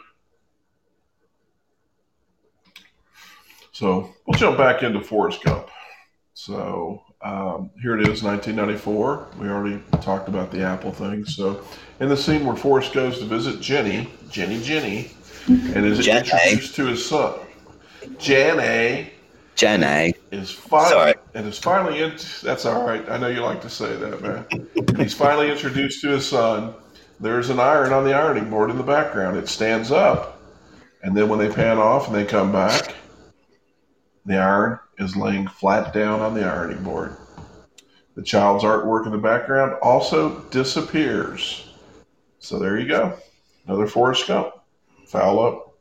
So we'll jump back into Forrest Gump. So here it is, 1994. We already talked about the Apple thing. So in the scene where Forrest goes to visit Jenny, and is introduced to his son. Jenny is finally in. That's all right. I know you like to say that, man. He's finally introduced to his son. There's an iron on the ironing board in the background. It stands up, and then when they pan off and they come back, the iron is laying flat down on the ironing board. The child's artwork in the background also disappears. So there you go. Another Forrest Gump. Foul up.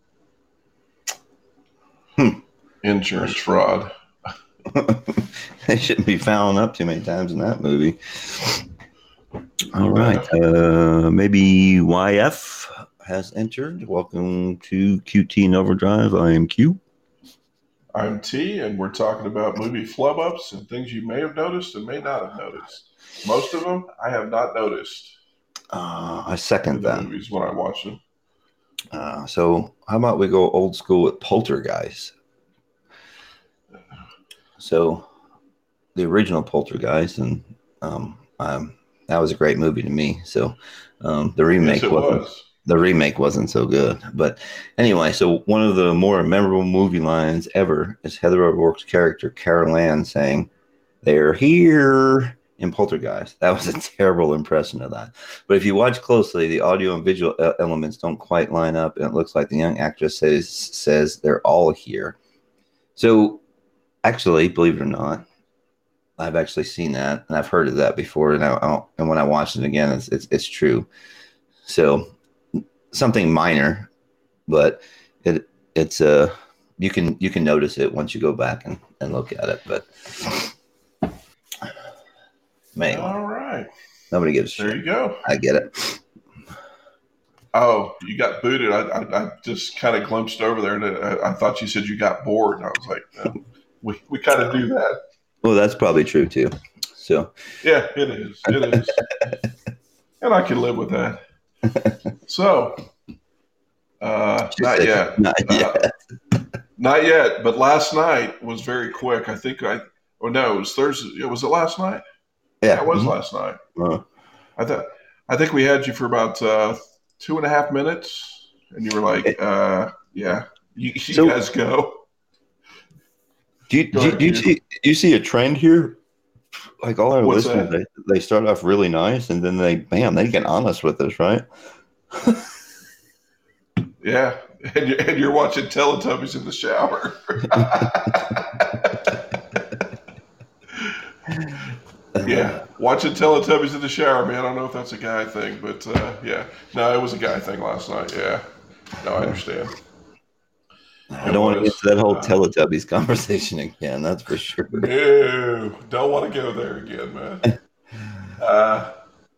Insurance fraud. They shouldn't be fouling up too many times in that movie. All right. Maybe YF has entered. Welcome to QT and Overdrive. I am Q. I'm T, and we're talking about movie flub-ups and things you may have noticed and may not have noticed. Most of them I have not noticed. I second that. Movies when I watch them. So how about we go old school with Poltergeist? So the original Poltergeist, and that was a great movie to me. So the remake the remake wasn't so good. But anyway, so one of the more memorable movie lines ever is Heather O'Rourke's character Carol Ann saying, "They're here," in Poltergeist. That was a terrible impression of that. But if you watch closely, the audio and visual elements don't quite line up, and it looks like the young actress says they're all here. So actually, believe it or not, I've actually seen that, and I've heard of that before, and when I watched it again, it's true. So something minor, but it's you can notice it once you go back and look at it. But anyway, all right, nobody gives a shit. There you go. I get it. Oh, you got booted. I just kind of glimpsed over there, and I thought you said you got bored. And I was like, no, we kind of do that. Well, that's probably true too. So yeah, it is. It is, and I can live with that. So, not yet. Not yet. But last night was very quick. I think it was Thursday. Was it last night? Yeah, it was last night. I think we had you for about 2.5 minutes, and you were like, "Yeah, you guys go." Do you see a trend here? Like all our listeners, they start off really nice, and then they get honest with us, right? Yeah, and you're watching Teletubbies in the shower. Yeah, watching Teletubbies in the shower, man. I don't know if that's a guy thing, but yeah. No, it was a guy thing last night, yeah. No, I understand. I don't want to get to that whole Teletubbies conversation again, that's for sure. No, don't want to go there again, man.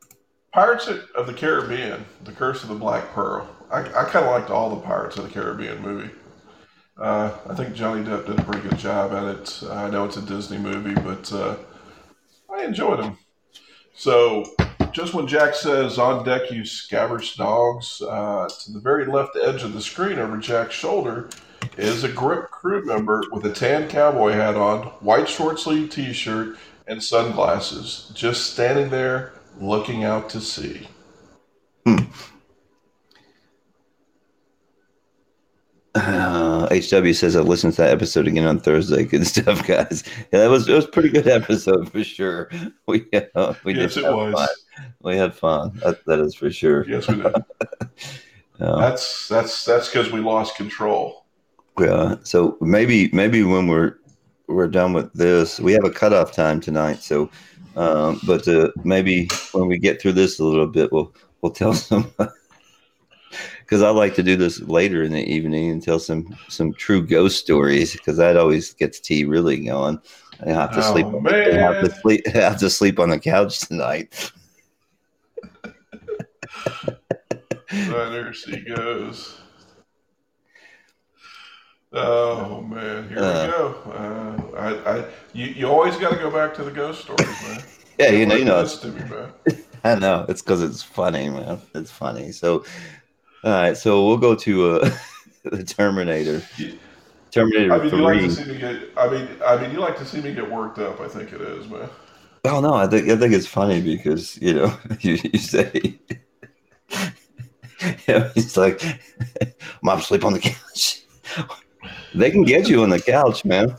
Pirates of the Caribbean, The Curse of the Black Pearl. I kind of liked all the Pirates of the Caribbean movie. I think Johnny Depp did a pretty good job at it. I know it's a Disney movie, but I enjoyed him. So, just when Jack says, "On deck, you scabrous dogs," to the very left edge of the screen over Jack's shoulder is a grip crew member with a tan cowboy hat on, white short sleeve t shirt, and sunglasses, just standing there looking out to sea. Hmm. HW says I listened to that episode again on Thursday. Good stuff, guys. Yeah, it was a pretty good episode for sure. We did Yes, it have fun. was. We had fun. That is for sure. Yes, we did. Uh, That's because we lost control. yeah. So maybe when we're done with this, we have a cutoff time tonight. So, but maybe when we get through this a little bit, we'll tell some because I like to do this later in the evening and tell some true ghost stories because that always gets T really going. I have to sleep. Oh I have to man, sleep. I have to sleep on the couch tonight. there she goes. Oh man, here we go. You always got to go back to the ghost stories, man. Yeah, Quit you leaving know, this to me, man. I know it's because it's funny, man. It's funny. So, all right, so we'll go to the Terminator. You, Terminator you like to 3. see me get. You like to see me get worked up. I think it is, man. Oh no, I think it's funny because you say he's like, "Mom, sleep on the couch." They can get you on the couch, man.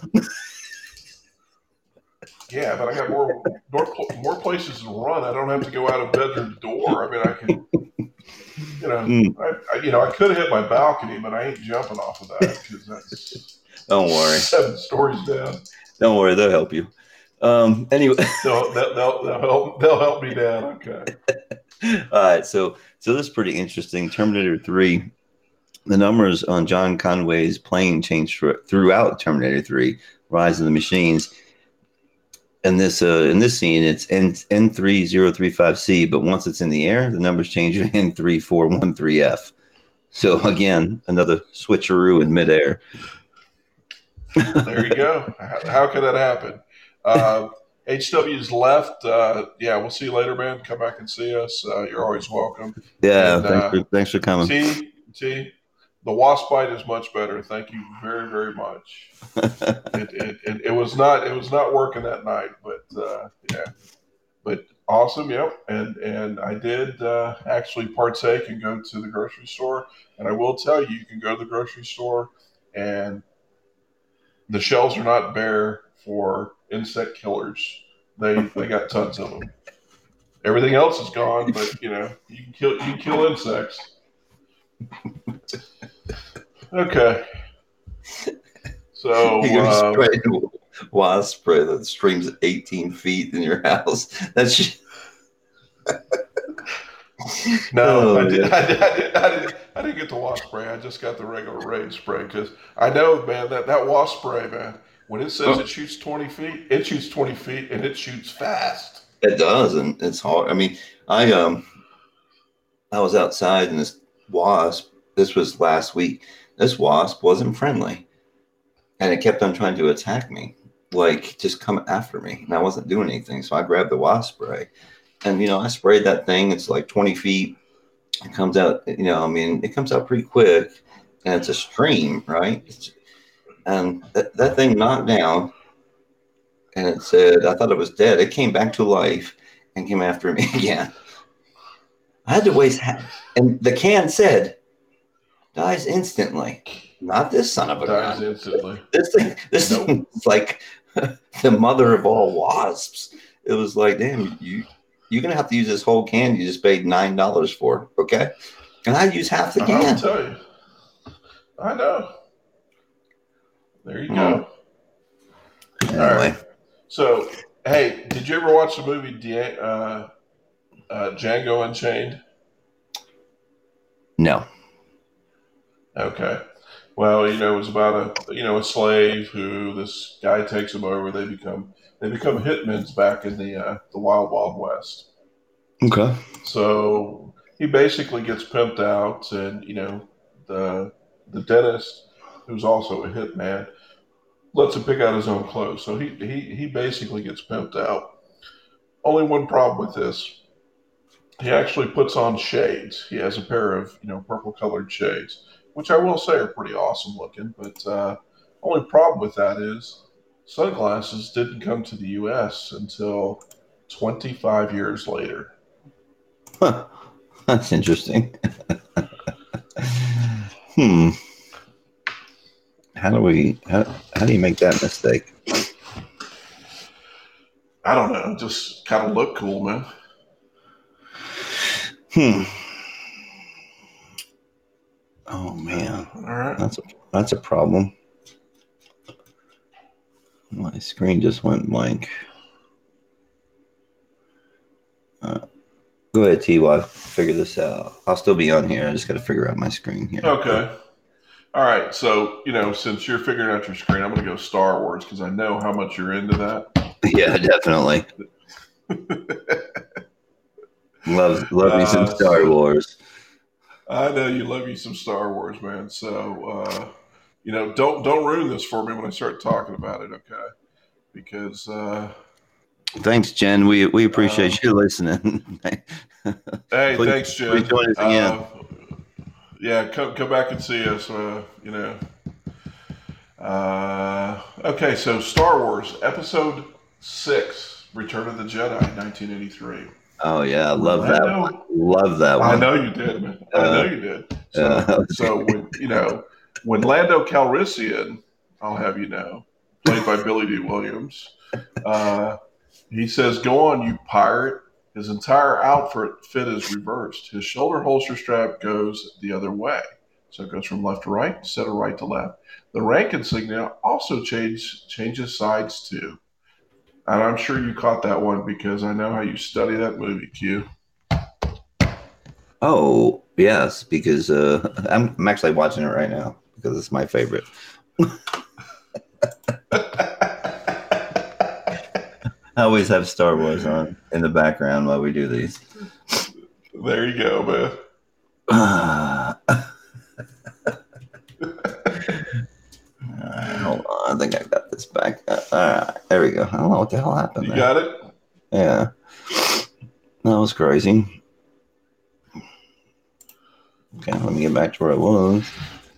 Yeah, but I got more places to run. I don't have to go out of bedroom door. I mean, I can. Mm, I could have hit my balcony, but I ain't jumping off of that because that's don't worry, 7 stories down. don't worry, they'll help you. Anyway, They'll help me down. Okay. all right, so this is pretty interesting. Terminator 3. The numbers on John Conway's plane changed throughout Terminator 3, Rise of the Machines. In this scene, it's N3035C, but once it's in the air, the numbers change to N3413F. So again, another switcheroo in midair. There you go. How could that happen? HW's left. Yeah, we'll see you later, man. Come back and see us. You're always welcome. Yeah, And thanks for coming. T, the wasp bite is much better. Thank you very, very much. It was not working that night, but yeah, but awesome. Yep. And I did actually partake and go to the grocery store. And I will tell you, you can go to the grocery store and the shelves are not bare for insect killers. They got tons of them. Everything else is gone, but you can kill insects. Okay. So You're gonna spray wasp spray that streams 18 feet in your house. That's no, oh, yeah. I didn't get the wasp spray. I just got the regular raid spray because I know, man, that wasp spray, man. When it says it shoots 20 feet, it shoots 20 feet and it shoots fast. It does, and it's hard. I mean, I was outside and this wasp. This was last week. This wasp wasn't friendly, and it kept on trying to attack me, like just come after me, and I wasn't doing anything. So I grabbed the wasp spray, and I sprayed that thing. It's like 20 feet. It comes out. I mean, it comes out pretty quick, and it's a stream, right? And that thing knocked down, and it said, I thought it was dead. It came back to life and came after me again. I had to waste and the can said, dies instantly. Not this son of a Dies gun. instantly. This thing is like the mother of all wasps. It was like, damn, you're going to have to use this whole can you just paid $9 for, okay? And I use half the can. I'll tell you. I know. There you go. Anyway. All right. So, hey, did you ever watch the movie Django Unchained? No. Okay. Well, it was about a slave who this guy takes him over. They become hitmen's back in the Wild Wild West. Okay. So he basically gets pimped out, and the the dentist, who's also a hitman, lets him pick out his own clothes. So he basically gets pimped out. Only one problem with this: he actually puts on shades. He has a pair of purple colored shades, which I will say are pretty awesome looking. But only problem with that is sunglasses didn't come to the U.S. until 25 years later. Huh. That's interesting. Hmm. How do you make that mistake? I don't know, just kind of look cool, man. Hmm. Oh man, All right. that's a problem. My screen just went blank. Uh, Go ahead, T. While I figure this out. I'll still be on here. I just got to figure out my screen here. Okay. All right. So, since you're figuring out your screen, I'm going to go Star Wars because I know how much you're into that. Yeah, definitely. Love me some Star So Wars. I know you love you some Star Wars, man. So, don't ruin this for me when I start talking about it, okay? Because Thanks, Jen. We um, appreciate you listening. hey, please thanks, please Jen. join us again. Yeah, come back and see us. Okay, so Star Wars Episode 6, Return of the Jedi, 1983. Oh yeah, When love that one. Lando, Love that I one. know you did, man. I know Uh, you did. uh, So when Lando Calrissian, I'll have you know, played by Billy D. Williams, uh, he says, "Go on, you pirate." His entire outfit is reversed. His shoulder holster strap goes the other way. So it goes from left to right instead of right to left. The rank insignia also changes sides too. And I'm sure you caught that one because I know how you study that movie, Q. oh yes, because I'm actually watching it right now because it's my favorite. I always have Star Wars on in the background while we do these. There you go, man. Hold on. I think I got this back. All right, there we go. I don't know what the hell happened You there. got it? Yeah, that was crazy. Okay, let me get back to where I was.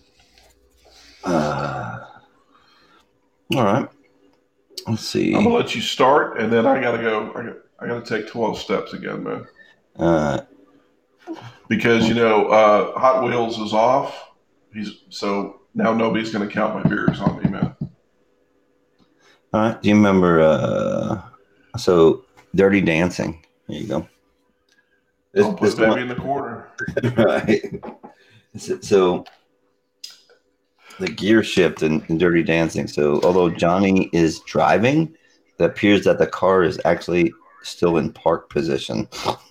All right. Let's I'm gonna see. let you start, and then I gotta go. I gotta take 12 steps again, man. Uh, Because Hot Wheels is off. He's so now nobody's gonna count my beers on me, man. all right. Do you remember? So Dirty Dancing. There you go. Don't put This a one. baby in the corner. Right. So the gear shift in Dirty Dancing. So although Johnny is driving, it appears that the car is actually still in park position.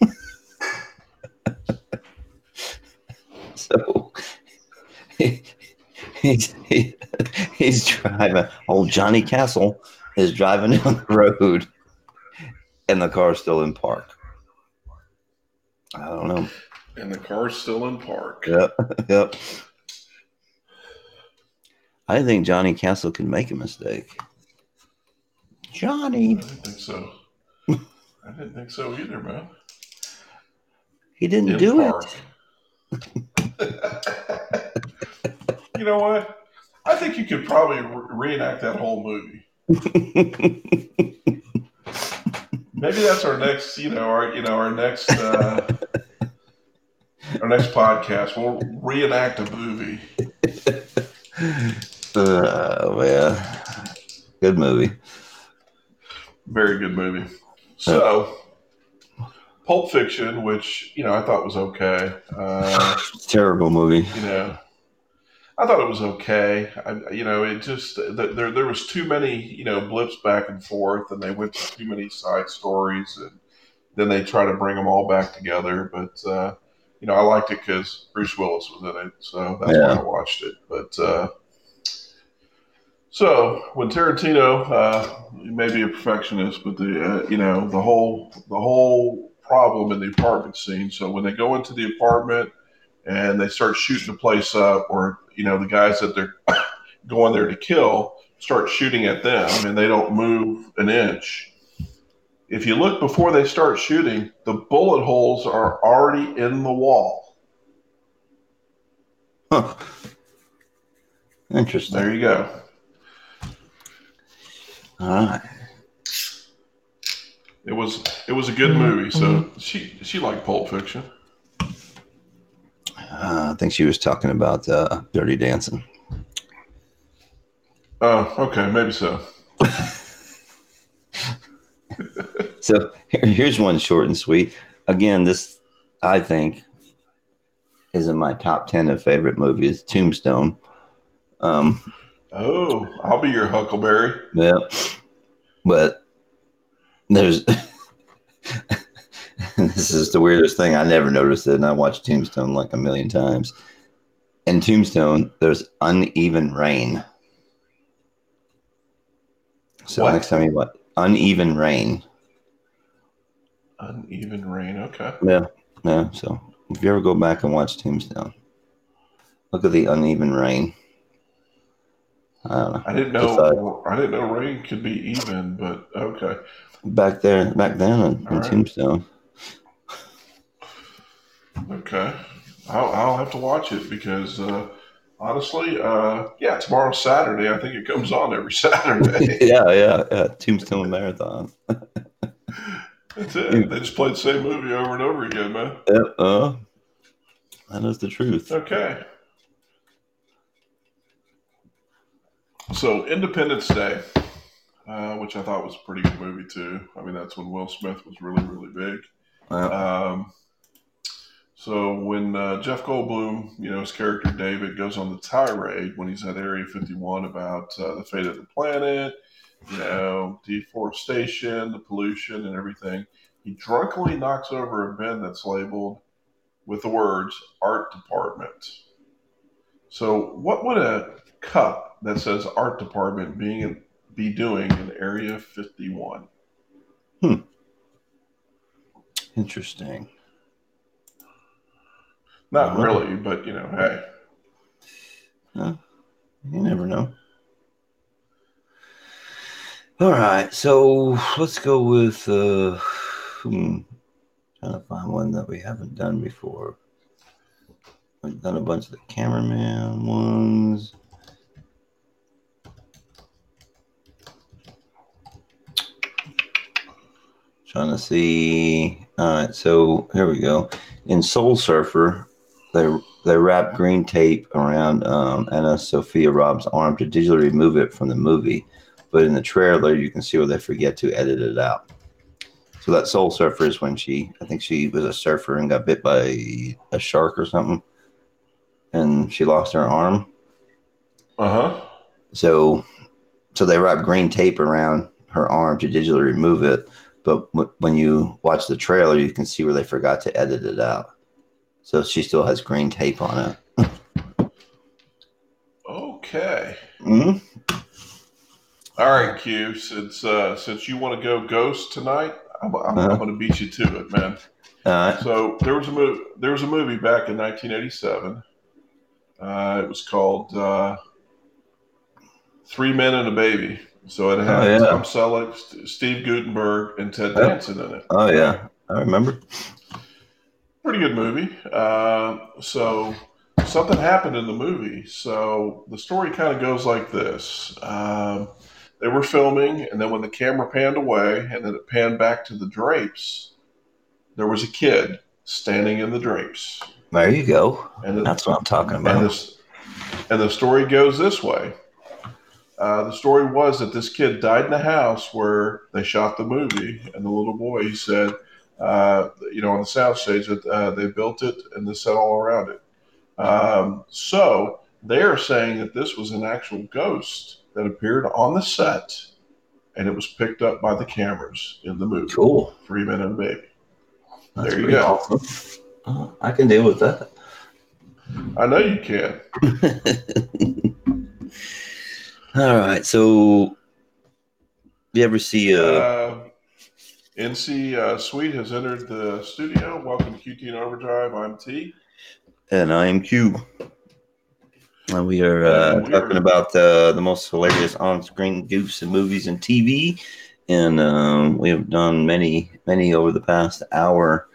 So he, he, he's driving. Old Johnny Castle is driving down the road, and the car's still in park. I don't know. And the car's still in park. Yep, yep. I think Johnny Castle can make a mistake. I Johnny, didn't think so. I didn't think so either, man. he didn't In do it. park. You know what? I think you could probably reenact that whole movie. Maybe that's our next, our next podcast. We'll reenact a movie. Man, good movie. Very good movie. Uh, So, Pulp Fiction, which I thought was okay. Terrible movie. I thought it was okay. It just there was too many blips back and forth, and they went to too many side stories, and then they try to bring them all back together. But I liked it because Bruce Willis was in it, so that's why Yeah. I watched it. But so when Tarantino, he may be a perfectionist, but the whole problem in the apartment scene. So when they go into the apartment and they start shooting the place up, or the guys that they're going there to kill start shooting at them, and they don't move an inch. If you look before they start shooting, the bullet holes are already in the wall. Huh. Interesting. There you go. All right. It was a good movie. So she liked Pulp Fiction. I think she was talking about Dirty Dancing. Oh, okay, maybe so. So here's one short and sweet. Again, this I think is in my top 10 of favorite movies. Tombstone. I'll be your Huckleberry. Yeah, but there's this is the weirdest thing. I never noticed it, and I watched Tombstone like a million times. In Tombstone, there's uneven rain. So what? Next time you watch uneven rain. Uneven rain. Okay. Yeah. So if you ever go back and watch Tombstone, look at the uneven rain. I don't know. I didn't know rain could be even, but okay. Back then in Tombstone. Okay. I'll have to watch it because honestly, tomorrow's Saturday. I think it comes on every Saturday. yeah. Tombstone Marathon. That's it. They just play the same movie over and over again, man. That is the truth. Okay. So Independence Day, which I thought was a pretty good movie too. I mean, that's when Will Smith was really, really big. So when Jeff Goldblum, his character David, goes on the tirade when he's at Area 51 about the fate of the planet, deforestation, the pollution, and everything, he drunkenly knocks over a bin that's labeled with the words "Art Department." So what would a cup that says "Art Department" be doing in Area 51? Interesting. Not really, but hey. You never know. All right, so let's go with trying to find one that we haven't done before. We've done a bunch of the cameraman ones. Trying to see. All right, so here we go. In Soul Surfer, they wrap green tape around Anna Sophia Robb's arm to digitally remove it from the movie. But in the trailer, you can see where they forget to edit it out. So that Soul Surfer is when I think she was a surfer and got bit by a shark or something. And she lost her arm. Uh-huh. So they wrap green tape around her arm to digitally remove it. But when you watch the trailer, you can see where they forgot to edit it out. So she still has green tape on it. Okay. Mm-hmm. All right, Q. Since you want to go Ghost tonight, I'm going to beat you to it, man. So there was a movie back in 1987. It was called 3 Men and a Baby. So it had Tom Selleck, Steve Guttenberg, and Ted Danson in it. Oh yeah, I remember. Pretty good movie. So something happened in the movie. So the story kind of goes like this. They were filming, and then when the camera panned away and then it panned back to the drapes, there was a kid standing in the drapes. There you go. That's what I'm talking about. And the story goes this way. The story was that this kid died in the house where they shot the movie, and the little boy, he said, on the soundstage that they built it and they set all around it. So they are saying that this was an actual ghost that appeared on the set, and it was picked up by the cameras in the movie. Cool. 3 Men and a Baby. That's there you go. Awesome. I can deal with that. I know you can. All right. So, you ever see NC Sweet has entered the studio. Welcome to QT and Overdrive. I'm T. And I am Q. And we are talking about the most hilarious on-screen goofs in movies and TV. And we have done many over the past hour.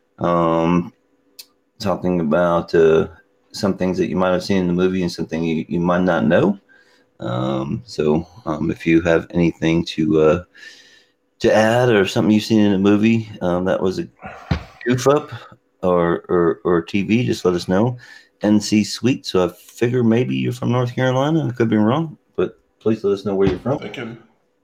Talking about some things that you might have seen in the movie and something you might not know. So if you have anything to add or something you've seen in a movie that was a goof up or TV, just let us know. NC Sweet. So I figure maybe you're from North Carolina. I could be wrong, but please let us know where you're from. Thinking.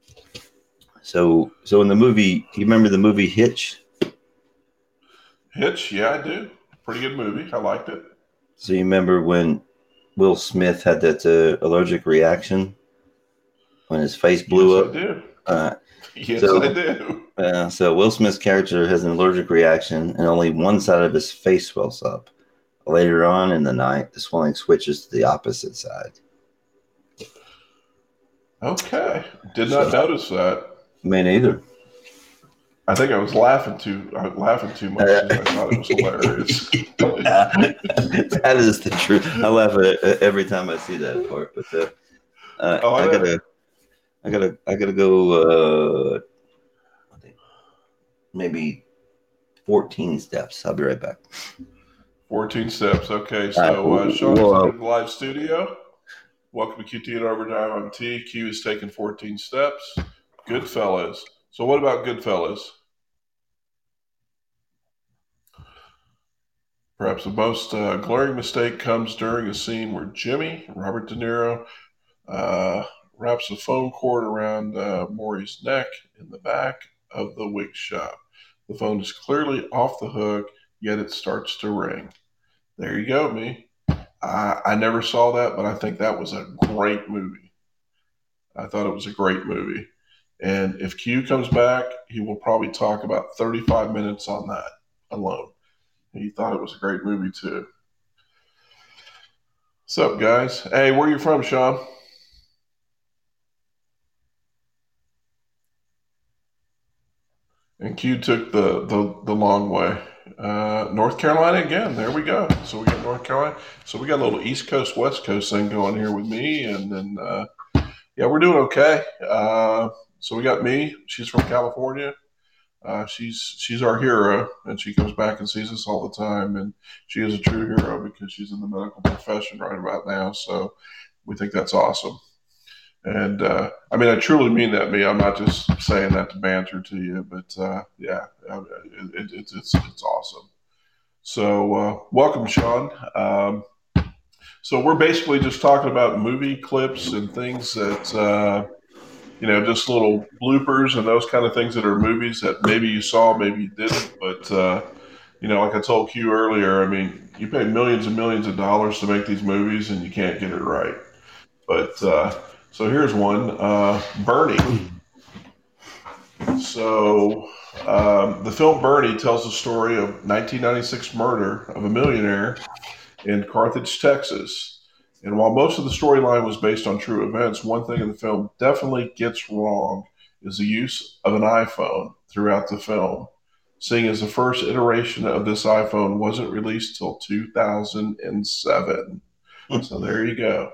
So in the movie, do you remember the movie Hitch? Hitch, yeah, I do. Pretty good movie. I liked it. So you remember when Will Smith had that allergic reaction when his face blew up? I do. Yes, so, I do. So Will Smith's character has an allergic reaction, and only one side of his face swells up. Later on in the night, the swelling switches to the opposite side. Okay. Did not notice that. Me neither. I think I was laughing too much because I thought it was hilarious. That is the truth. I laugh at it every time I see that part. But I gotta go. Maybe 14 steps. I'll be right back. 14 steps. Okay, so Sean is in the live studio. Welcome to QT and Overdrive. I'm T. Q is taking 14 steps. Goodfellas. So what about Goodfellas? Perhaps the most glaring mistake comes during a scene where Jimmy, Robert De Niro, wraps a phone cord around Maury's neck in the back of the wig shop. The phone is clearly off the hook, yet it starts to ring. There you go, me. I never saw that, but I think that was a great movie. I thought it was a great movie. And if Q comes back, he will probably talk about 35 minutes on that alone. He thought it was a great movie, too. What's up, guys? Hey, where are you from, Sean? And Q took the long way. North Carolina again. There we go. So we got North Carolina. So we got a little East Coast, West Coast thing going here with me. And then, yeah, we're doing okay. So we got me. She's from California. She's our hero, and she comes back and sees us all the time. And she is a true hero because she's in the medical profession right about now. So we think that's awesome. And I mean, I truly mean that. I'm not just saying that to banter to you, but yeah, it's awesome. So welcome, Sean. So we're basically just talking about movie clips and things that just little bloopers and those kind of things that are movies that maybe you saw, maybe you didn't. But like I told Q earlier, I mean, you pay millions and millions of dollars to make these movies, and you can't get it right. But so here's one, Bernie. So the film Bernie tells the story of 1996 murder of a millionaire in Carthage, Texas. And while most of the storyline was based on true events, one thing in the film definitely gets wrong is the use of an iPhone throughout the film, seeing as the first iteration of this iPhone wasn't released till 2007. So there you go.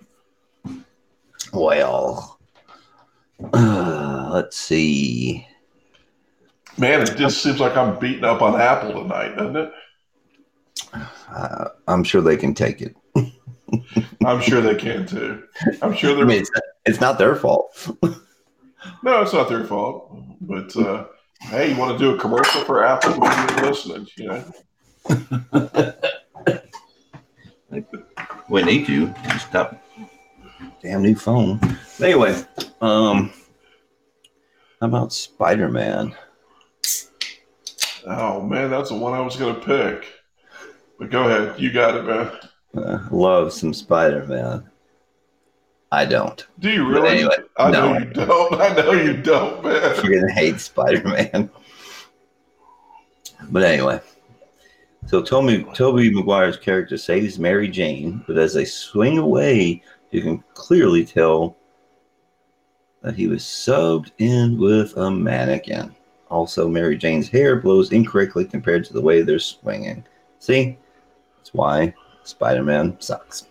Well, let's see. Man, it just seems like I'm beating up on Apple tonight, doesn't it? I'm sure they can take it. I'm sure they can too. I'm sure they're. I mean, it's not their fault. No, it's not their fault. But hey, you want to do a commercial for Apple? We're listening. We need you. Stop. Damn new phone. Anyway, how about Spider-Man? Oh man, that's the one I was going to pick. But go ahead, you got it, man. Love some Spider-Man. I don't. Do you really? Anyway, I know you don't. I know you don't, man. You're gonna hate Spider-Man. But anyway, so Tobey Maguire's character saves Mary Jane, but as they swing away, you can clearly tell that he was subbed in with a mannequin. Also, Mary Jane's hair blows incorrectly compared to the way they're swinging. See? That's why Spider-Man sucks.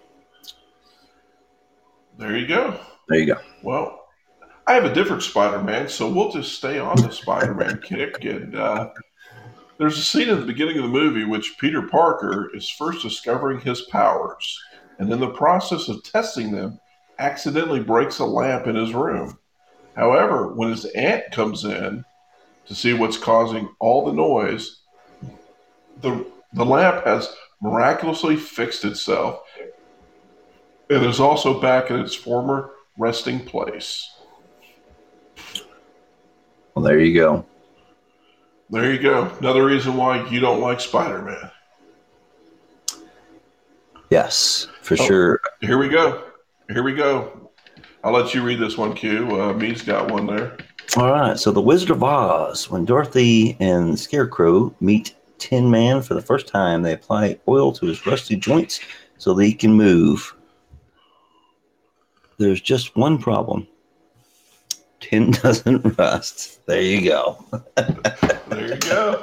There you go. There you go. Well, I have a different Spider-Man, so we'll just stay on the Spider-Man kick. And there's a scene at the beginning of the movie which Peter Parker is first discovering his powers, and in the process of testing them, accidentally breaks a lamp in his room. However, when his aunt comes in to see what's causing all the noise, the lamp has miraculously fixed itself. It is also back in its former resting place. Well, there you go. There you go. Another reason why you don't like Spider-Man. Yes, for sure. Here we go. I'll let you read this one, Q. Me's got one there. All right. So, The Wizard of Oz. When Dorothy and Scarecrow meet Tin Man for the first time, they apply oil to his rusty joints so that he can move. There's just one problem. Tin doesn't rust. There you go. There you go.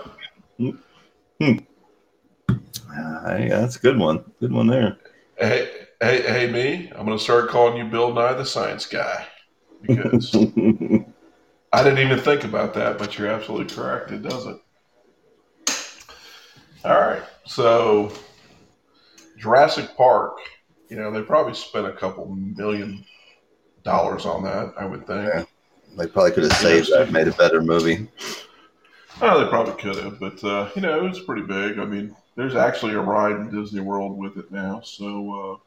That's a good one. Good one there. Hey, me. I'm going to start calling you Bill Nye the Science Guy because I didn't even think about that, but you're absolutely correct. It doesn't. All right. So, Jurassic Park. They probably spent a couple $1 million on that, I would think. Yeah. They probably could have saved that, made a better movie. Oh, they probably could have, but it was pretty big. I mean, there's actually a ride in Disney World with it now. So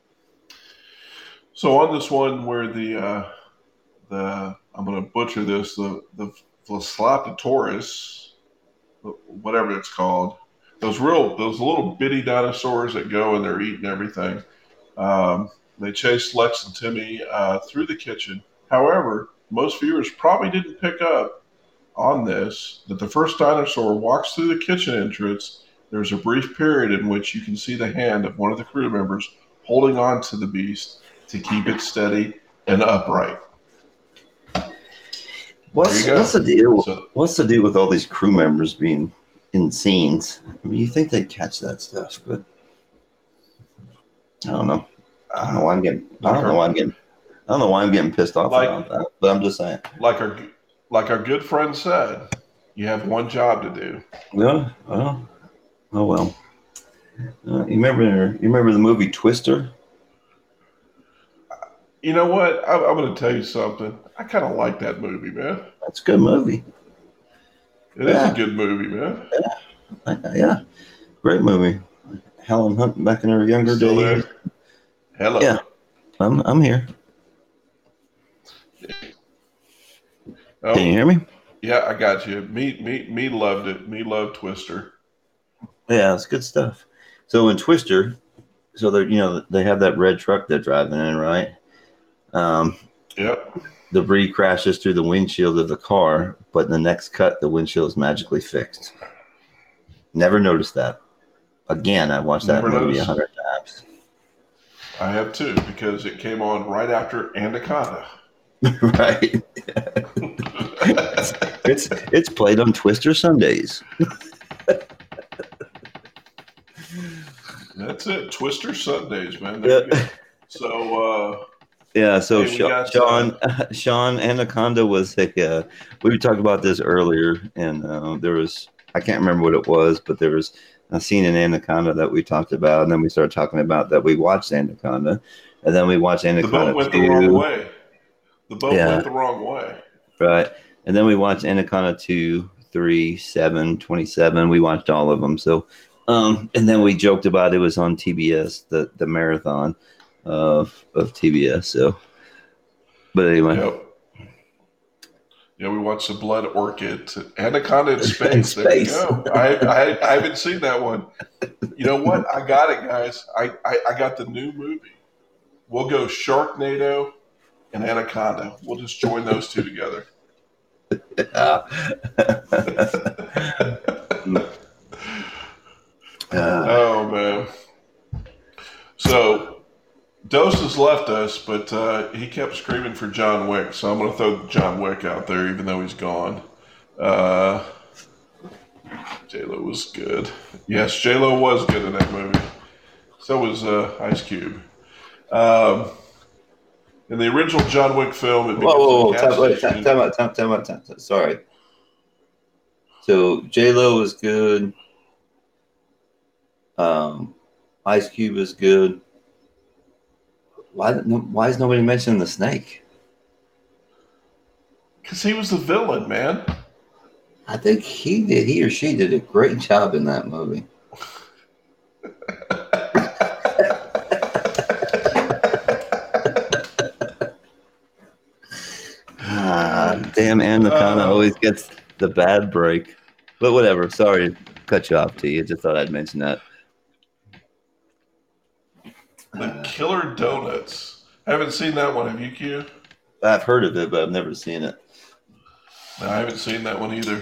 on this one where the I'm going to butcher this, the Velociraptors, whatever it's called, those little bitty dinosaurs that go and they're eating everything. They chased Lex and Timmy through the kitchen. However, most viewers probably didn't pick up on this, that the first dinosaur walks through the kitchen entrance. There's a brief period in which you can see the hand of one of the crew members holding on to the beast to keep it steady and upright. What's the deal? What's the deal with all these crew members being in scenes? I mean, you think they'd catch that stuff, but I don't know. I don't know why I'm getting pissed off about that. But I'm just saying. Like our good friend said, you have one job to do. Yeah. Oh well. You remember the movie Twister? You know what? I'm going to tell you something. I kind of like that movie, man. That's a good movie. It is a good movie, man. Yeah. Great movie. Helen Hunt back in her younger days. Hello. Yeah. I'm here. Oh, can you hear me? Yeah, I got you. Me loved it. Me loved Twister. Yeah, it's good stuff. So in Twister, they have that red truck they're driving in, right? Yep. Debris crashes through the windshield of the car, but in the next cut, the windshield is magically fixed. Never noticed that. Again, I watched that movie 100 times. I have too, because it came on right after Anaconda. Right. it's played on Twister Sundays. That's it. Twister Sundays, man. So Sean Anaconda was we talked about this earlier, and I can't remember what it was, but there was a scene in Anaconda that we talked about, and then we started talking about that we watched Anaconda, and then we watched Anaconda. The boat went the wrong way. The boat went the wrong way. Right. And then we watched Anaconda 2, 3, 7, 27. We watched all of them. So, and then we joked about it was on TBS, the marathon of TBS. So, but anyway. Yep. Yeah, we watched The Blood Orchid. Anaconda in Space. There you go. I haven't seen that one. You know what? I got it, guys. I got the new movie. We'll go Sharknado and Anaconda. We'll just join those two together. Oh, man. So, Dose has left us, but he kept screaming for John Wick, so I'm going to throw John Wick out there, even though he's gone. J-Lo was good. Yes, J-Lo was good in that movie. So was Ice Cube. Um, in the original John Wick film, it Whoa, begins at whoa, a whoa. gas Time station. out, time out. Sorry. So J-Lo is good. Ice Cube is good. Why is nobody mentioning the snake? Because he was the villain, man. I think he or she did a great job in that movie. Damn, Anaconda always gets the bad break. But whatever. Sorry to cut you off, T. I just thought I'd mention that. The Killer Donuts. I haven't seen that one. Have you, Q? I've heard of it, but I've never seen it. No, I haven't seen that one either.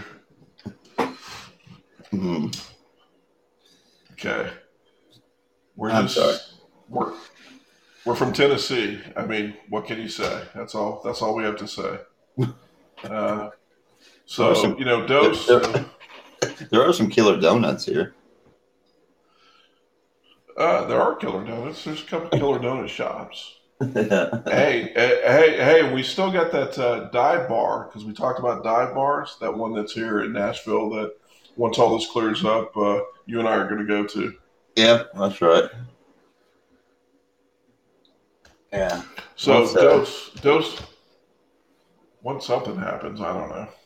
Mm-hmm. Okay. I'm sorry. We're from Tennessee. I mean, what can you say? That's all we have to say. Dose. There are some killer donuts here. There are killer donuts. There's a couple killer donut shops. hey! We still got that dive bar because we talked about dive bars. That one that's here in Nashville. That once all this clears up, you and I are going to go to. Yep, that's right. Yeah. So Dose. Once something happens, I don't know.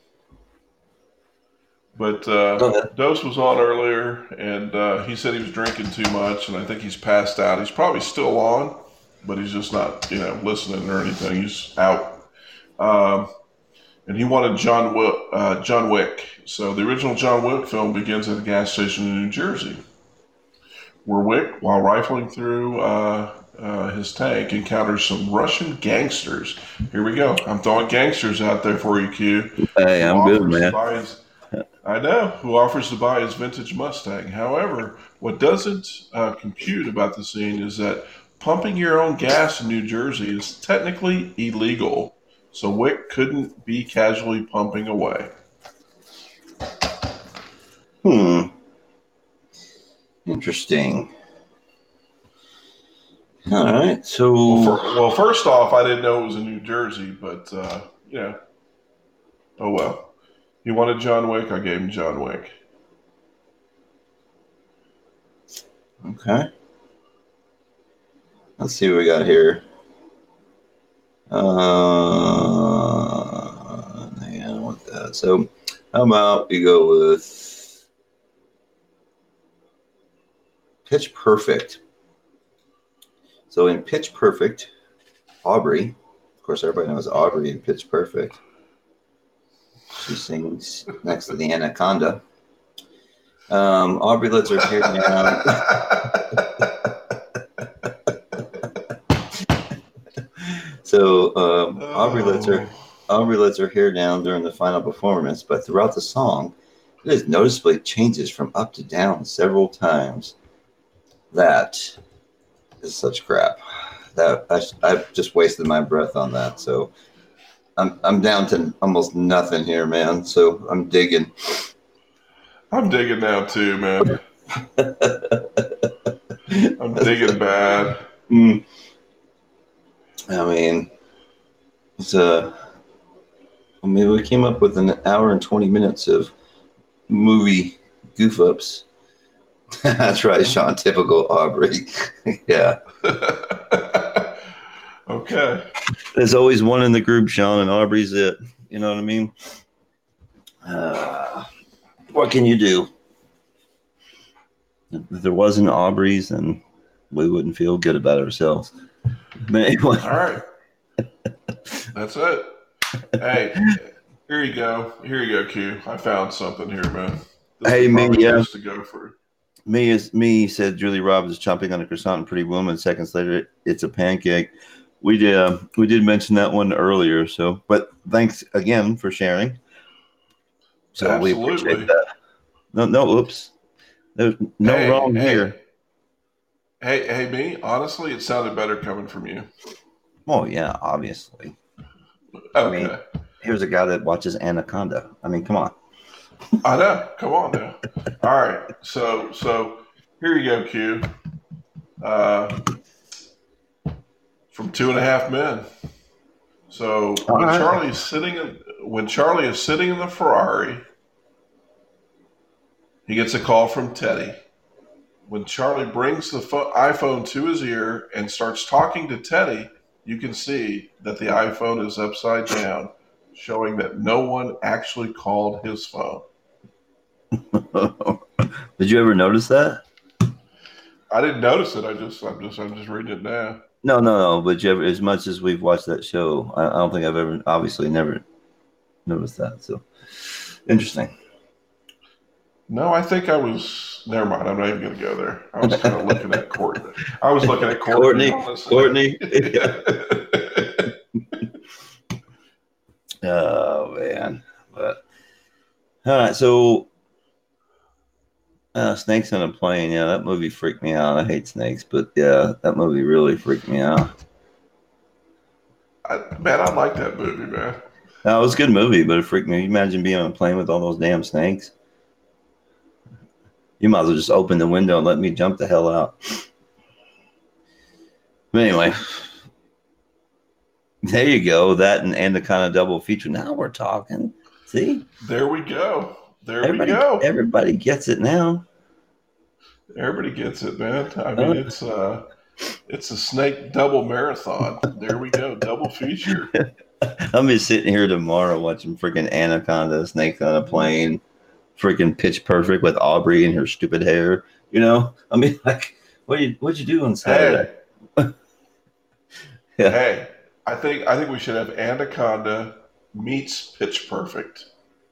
But Dose was on earlier, and he said he was drinking too much, and I think he's passed out. He's probably still on, but he's just not, listening or anything. He's out. And he wanted John Wick. So the original John Wick film begins at a gas station in New Jersey, where Wick, while rifling through his tank, encounters some Russian gangsters. Here we go. I'm throwing gangsters out there for you, Q. Hey, I'm good, man. Who offers to buy his vintage Mustang. However, what doesn't compute about the scene is that pumping your own gas in New Jersey is technically illegal. So Wick couldn't be casually pumping away. Interesting. All right. So, well, first off, I didn't know it was in New Jersey, but oh well. He wanted John Wick. I gave him John Wick. Okay. Let's see what we got here. Hang on with that. So, how about we go with Pitch Perfect? So, in Pitch Perfect, Aubrey, of course, everybody knows Aubrey in Pitch Perfect. She sings next to the Anaconda. Aubrey lets her hair down. So Aubrey lets her hair down during the final performance, but throughout the song, it is noticeably changes from up to down several times. That is such crap. That I've just wasted my breath on that. So I'm down to almost nothing here, man. So I'm digging. I'm digging now too, man. I'm digging bad. I mean, we came up with an hour and 20 minutes of movie goof ups. That's right, Sean. Typical Aubrey. Yeah. Okay. There's always one in the group, Sean, and Aubrey's it. You know what I mean? What can you do? If there wasn't Aubrey's, then we wouldn't feel good about ourselves. But anyway. All right. That's it. Hey, here you go. Here you go, Q. I found something here, man. Hey, me, yeah. To go for. Me said Julie Roberts is chomping on a croissant and Pretty Woman. Seconds later, it's a pancake. We did mention that one earlier. So, but thanks again for sharing. So absolutely. We appreciate that. No, oops. There's no wrong here. Hey, me. Honestly, it sounded better coming from you. Oh yeah, obviously. Okay. I mean, here's a guy that watches Anaconda. I mean, come on. I know. Come on now. All right. So here you go, Q. Uh, from Two and a Half Men. So All right. when Charlie is sitting in the Ferrari, he gets a call from Teddy. When Charlie brings the iPhone to his ear and starts talking to Teddy, you can see that the iPhone is upside down, showing that no one actually called his phone. Did you ever notice that? I didn't notice it. I'm just reading it now. No. But you ever, as much as we've watched that show, I don't think I've ever, obviously, never noticed that. So interesting. No, I think I was. Never mind. I'm not even going to go there. I was kind of looking at Courtney. I was looking at Courtney, honestly. Courtney. Yeah. Oh man. But all right. So snakes on a plane. Yeah, that movie freaked me out. I hate snakes, but yeah, that movie really freaked me out. Man, I like that movie, man. That was a good movie, but it freaked me. You imagine being on a plane with all those damn snakes. You might as well just open the window and let me jump the hell out. But anyway, there you go. That and the kind of double feature. Now we're talking. See, There we go. There we go. everybody gets it now. Everybody gets it, man. I mean, Uh, it's a snake double marathon. There we go, double feature. I'm just sitting here tomorrow watching freaking Anaconda, Snakes on a Plane, freaking Pitch Perfect with Aubrey and her stupid hair. You know, I mean, like, what'd you do on Saturday? Hey, Yeah, hey, I think we should have Anaconda meets Pitch Perfect.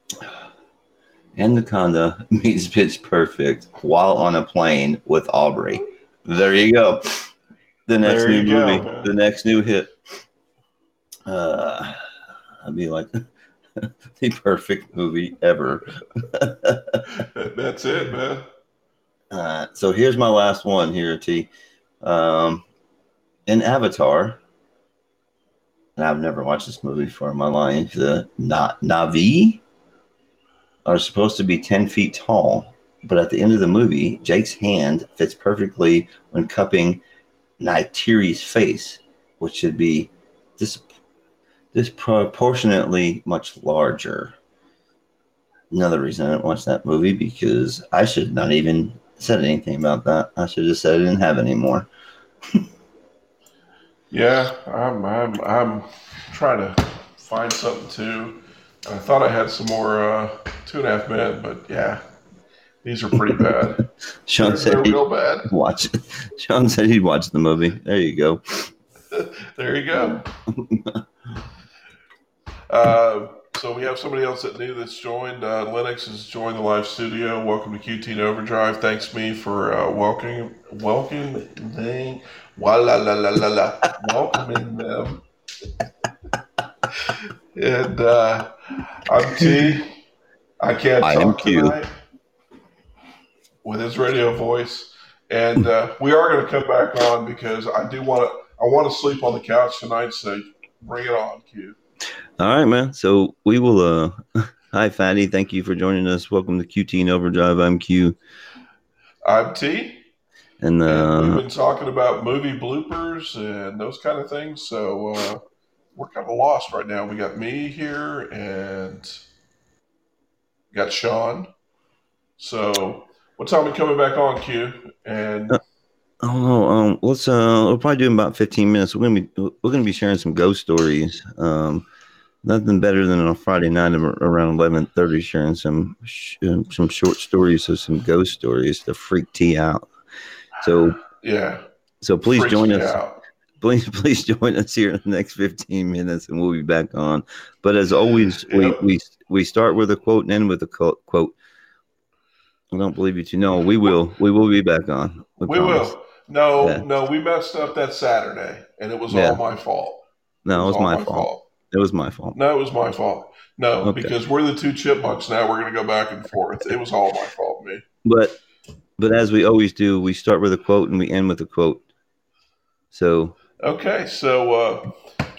Anaconda meets Pitch Perfect while on a plane with Aubrey. There you go. The next There new you go, movie, man. the next new hit. Uh, I'd be like the perfect movie ever. That's it, man. So here's my last one here, T. Um, in Avatar, and I've never watched this movie before in my life. The Navi are supposed to be 10 feet tall, but at the end of the movie, Jake's hand fits perfectly when cupping Neytiri's face, which should be dis- disproportionately much larger. Another reason I didn't watch that movie because I should not even said anything about that. I should have just said I didn't have any more. Yeah, I'm trying to find something too. I thought I had some more Two and a Half Men, but yeah, these are pretty bad. Sean said They're he'd real bad. watch it. Sean said he'd watch the movie. There you go. There you go. So we have somebody else that new that's joined. Lennox has joined the live studio. Welcome to QT and Overdrive. Thanks me for welcoming welcoming them. And I'm T. I can't I am talk Q. tonight with his radio voice, and we are going to come back on because I want to sleep on the couch tonight. So bring it on, Q. All right, man. So we will. Hi, Fatty. Thank you for joining us. Welcome to QT and Overdrive. I'm Q. I'm T. And And we've been talking about movie bloopers and those kind of things. So we're kind of lost right now. We got me here and got Sean. So what time are we coming back on, Q? And I don't know. Let's we'll probably do in about 15 minutes. We're gonna be sharing some ghost stories. Nothing better than on a Friday night around 11:30 sharing some short stories of some ghost stories to freak T out. So yeah, please freaks join me us. out. Please join us here in the next 15 minutes, and we'll be back on. But as always, we Yep. we we start with a quote and end with a quote. I don't believe you to know. We will be back on. We We promise. will. No, Yeah. no, we messed up that Saturday, and it was all Yeah. my fault. It No, it was was all my my fault. fault. It was my fault. No, it was my fault. No, Okay. because we're the two chipmunks now. We're going to go back and forth. It was all my fault, me. But as we always do, we start with a quote and we end with a quote. So Okay, so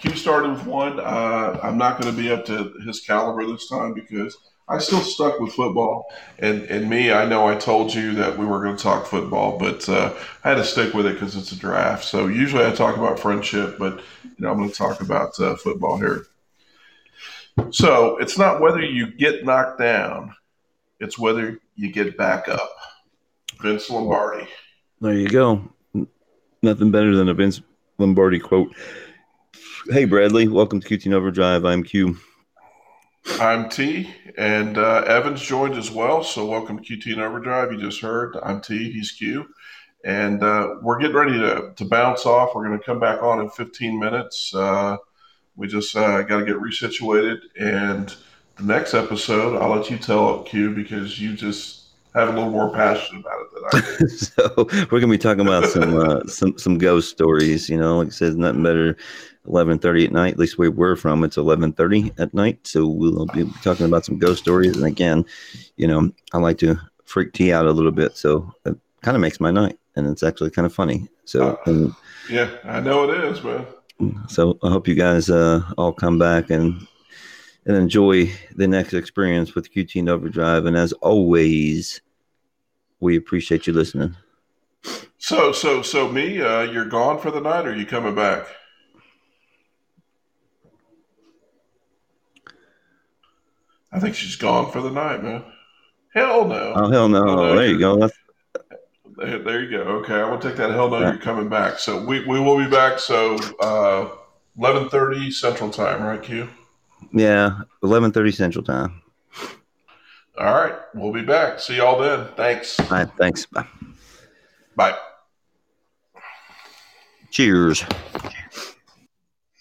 Q started with one. I'm not going to be up to his caliber this time because I still stuck with football. And me, I know I told you that we were going to talk football, but I had to stick with it because it's a draft. So usually I talk about friendship, but I'm going to talk about football here. So it's not whether you get knocked down, it's whether you get back up. Vince Lombardi. There you go. Nothing better than a Vince Lombardi quote. Hey, Bradley. Welcome to QT Overdrive. I'm Q. I'm T, and Evan's joined as well. So welcome to QT Overdrive. You just heard I'm T, he's Q. And we're getting ready to bounce off. We're going to come back on in 15 minutes. We just got to get resituated. And the next episode, I'll let you tell it, Q, because you just have a little more passion about it than I do. So we're gonna be talking about some ghost stories. Like I said, nothing better. 11:30 at night. At least where we're from, it's 11:30 at night. So we'll be talking about some ghost stories. And again, I like to freak T out a little bit, so it kind of makes my night, and it's actually kind of funny. So yeah, I know it is, man. So I hope you guys all come back and enjoy the next experience with QT Overdrive. And as always, we appreciate you listening. So me, you're gone for the night, or are you coming back? I think she's gone for the night, man. Hell no. Oh, hell no. Oh, there you go. There you go. Okay, I will take that. Hell no, you're coming back. So we will be back. So 11:30 Central Time, right, Q? Yeah, 11:30 Central Time. All right, we'll be back. See y'all then. Thanks. All right, thanks. Bye. Bye. Cheers.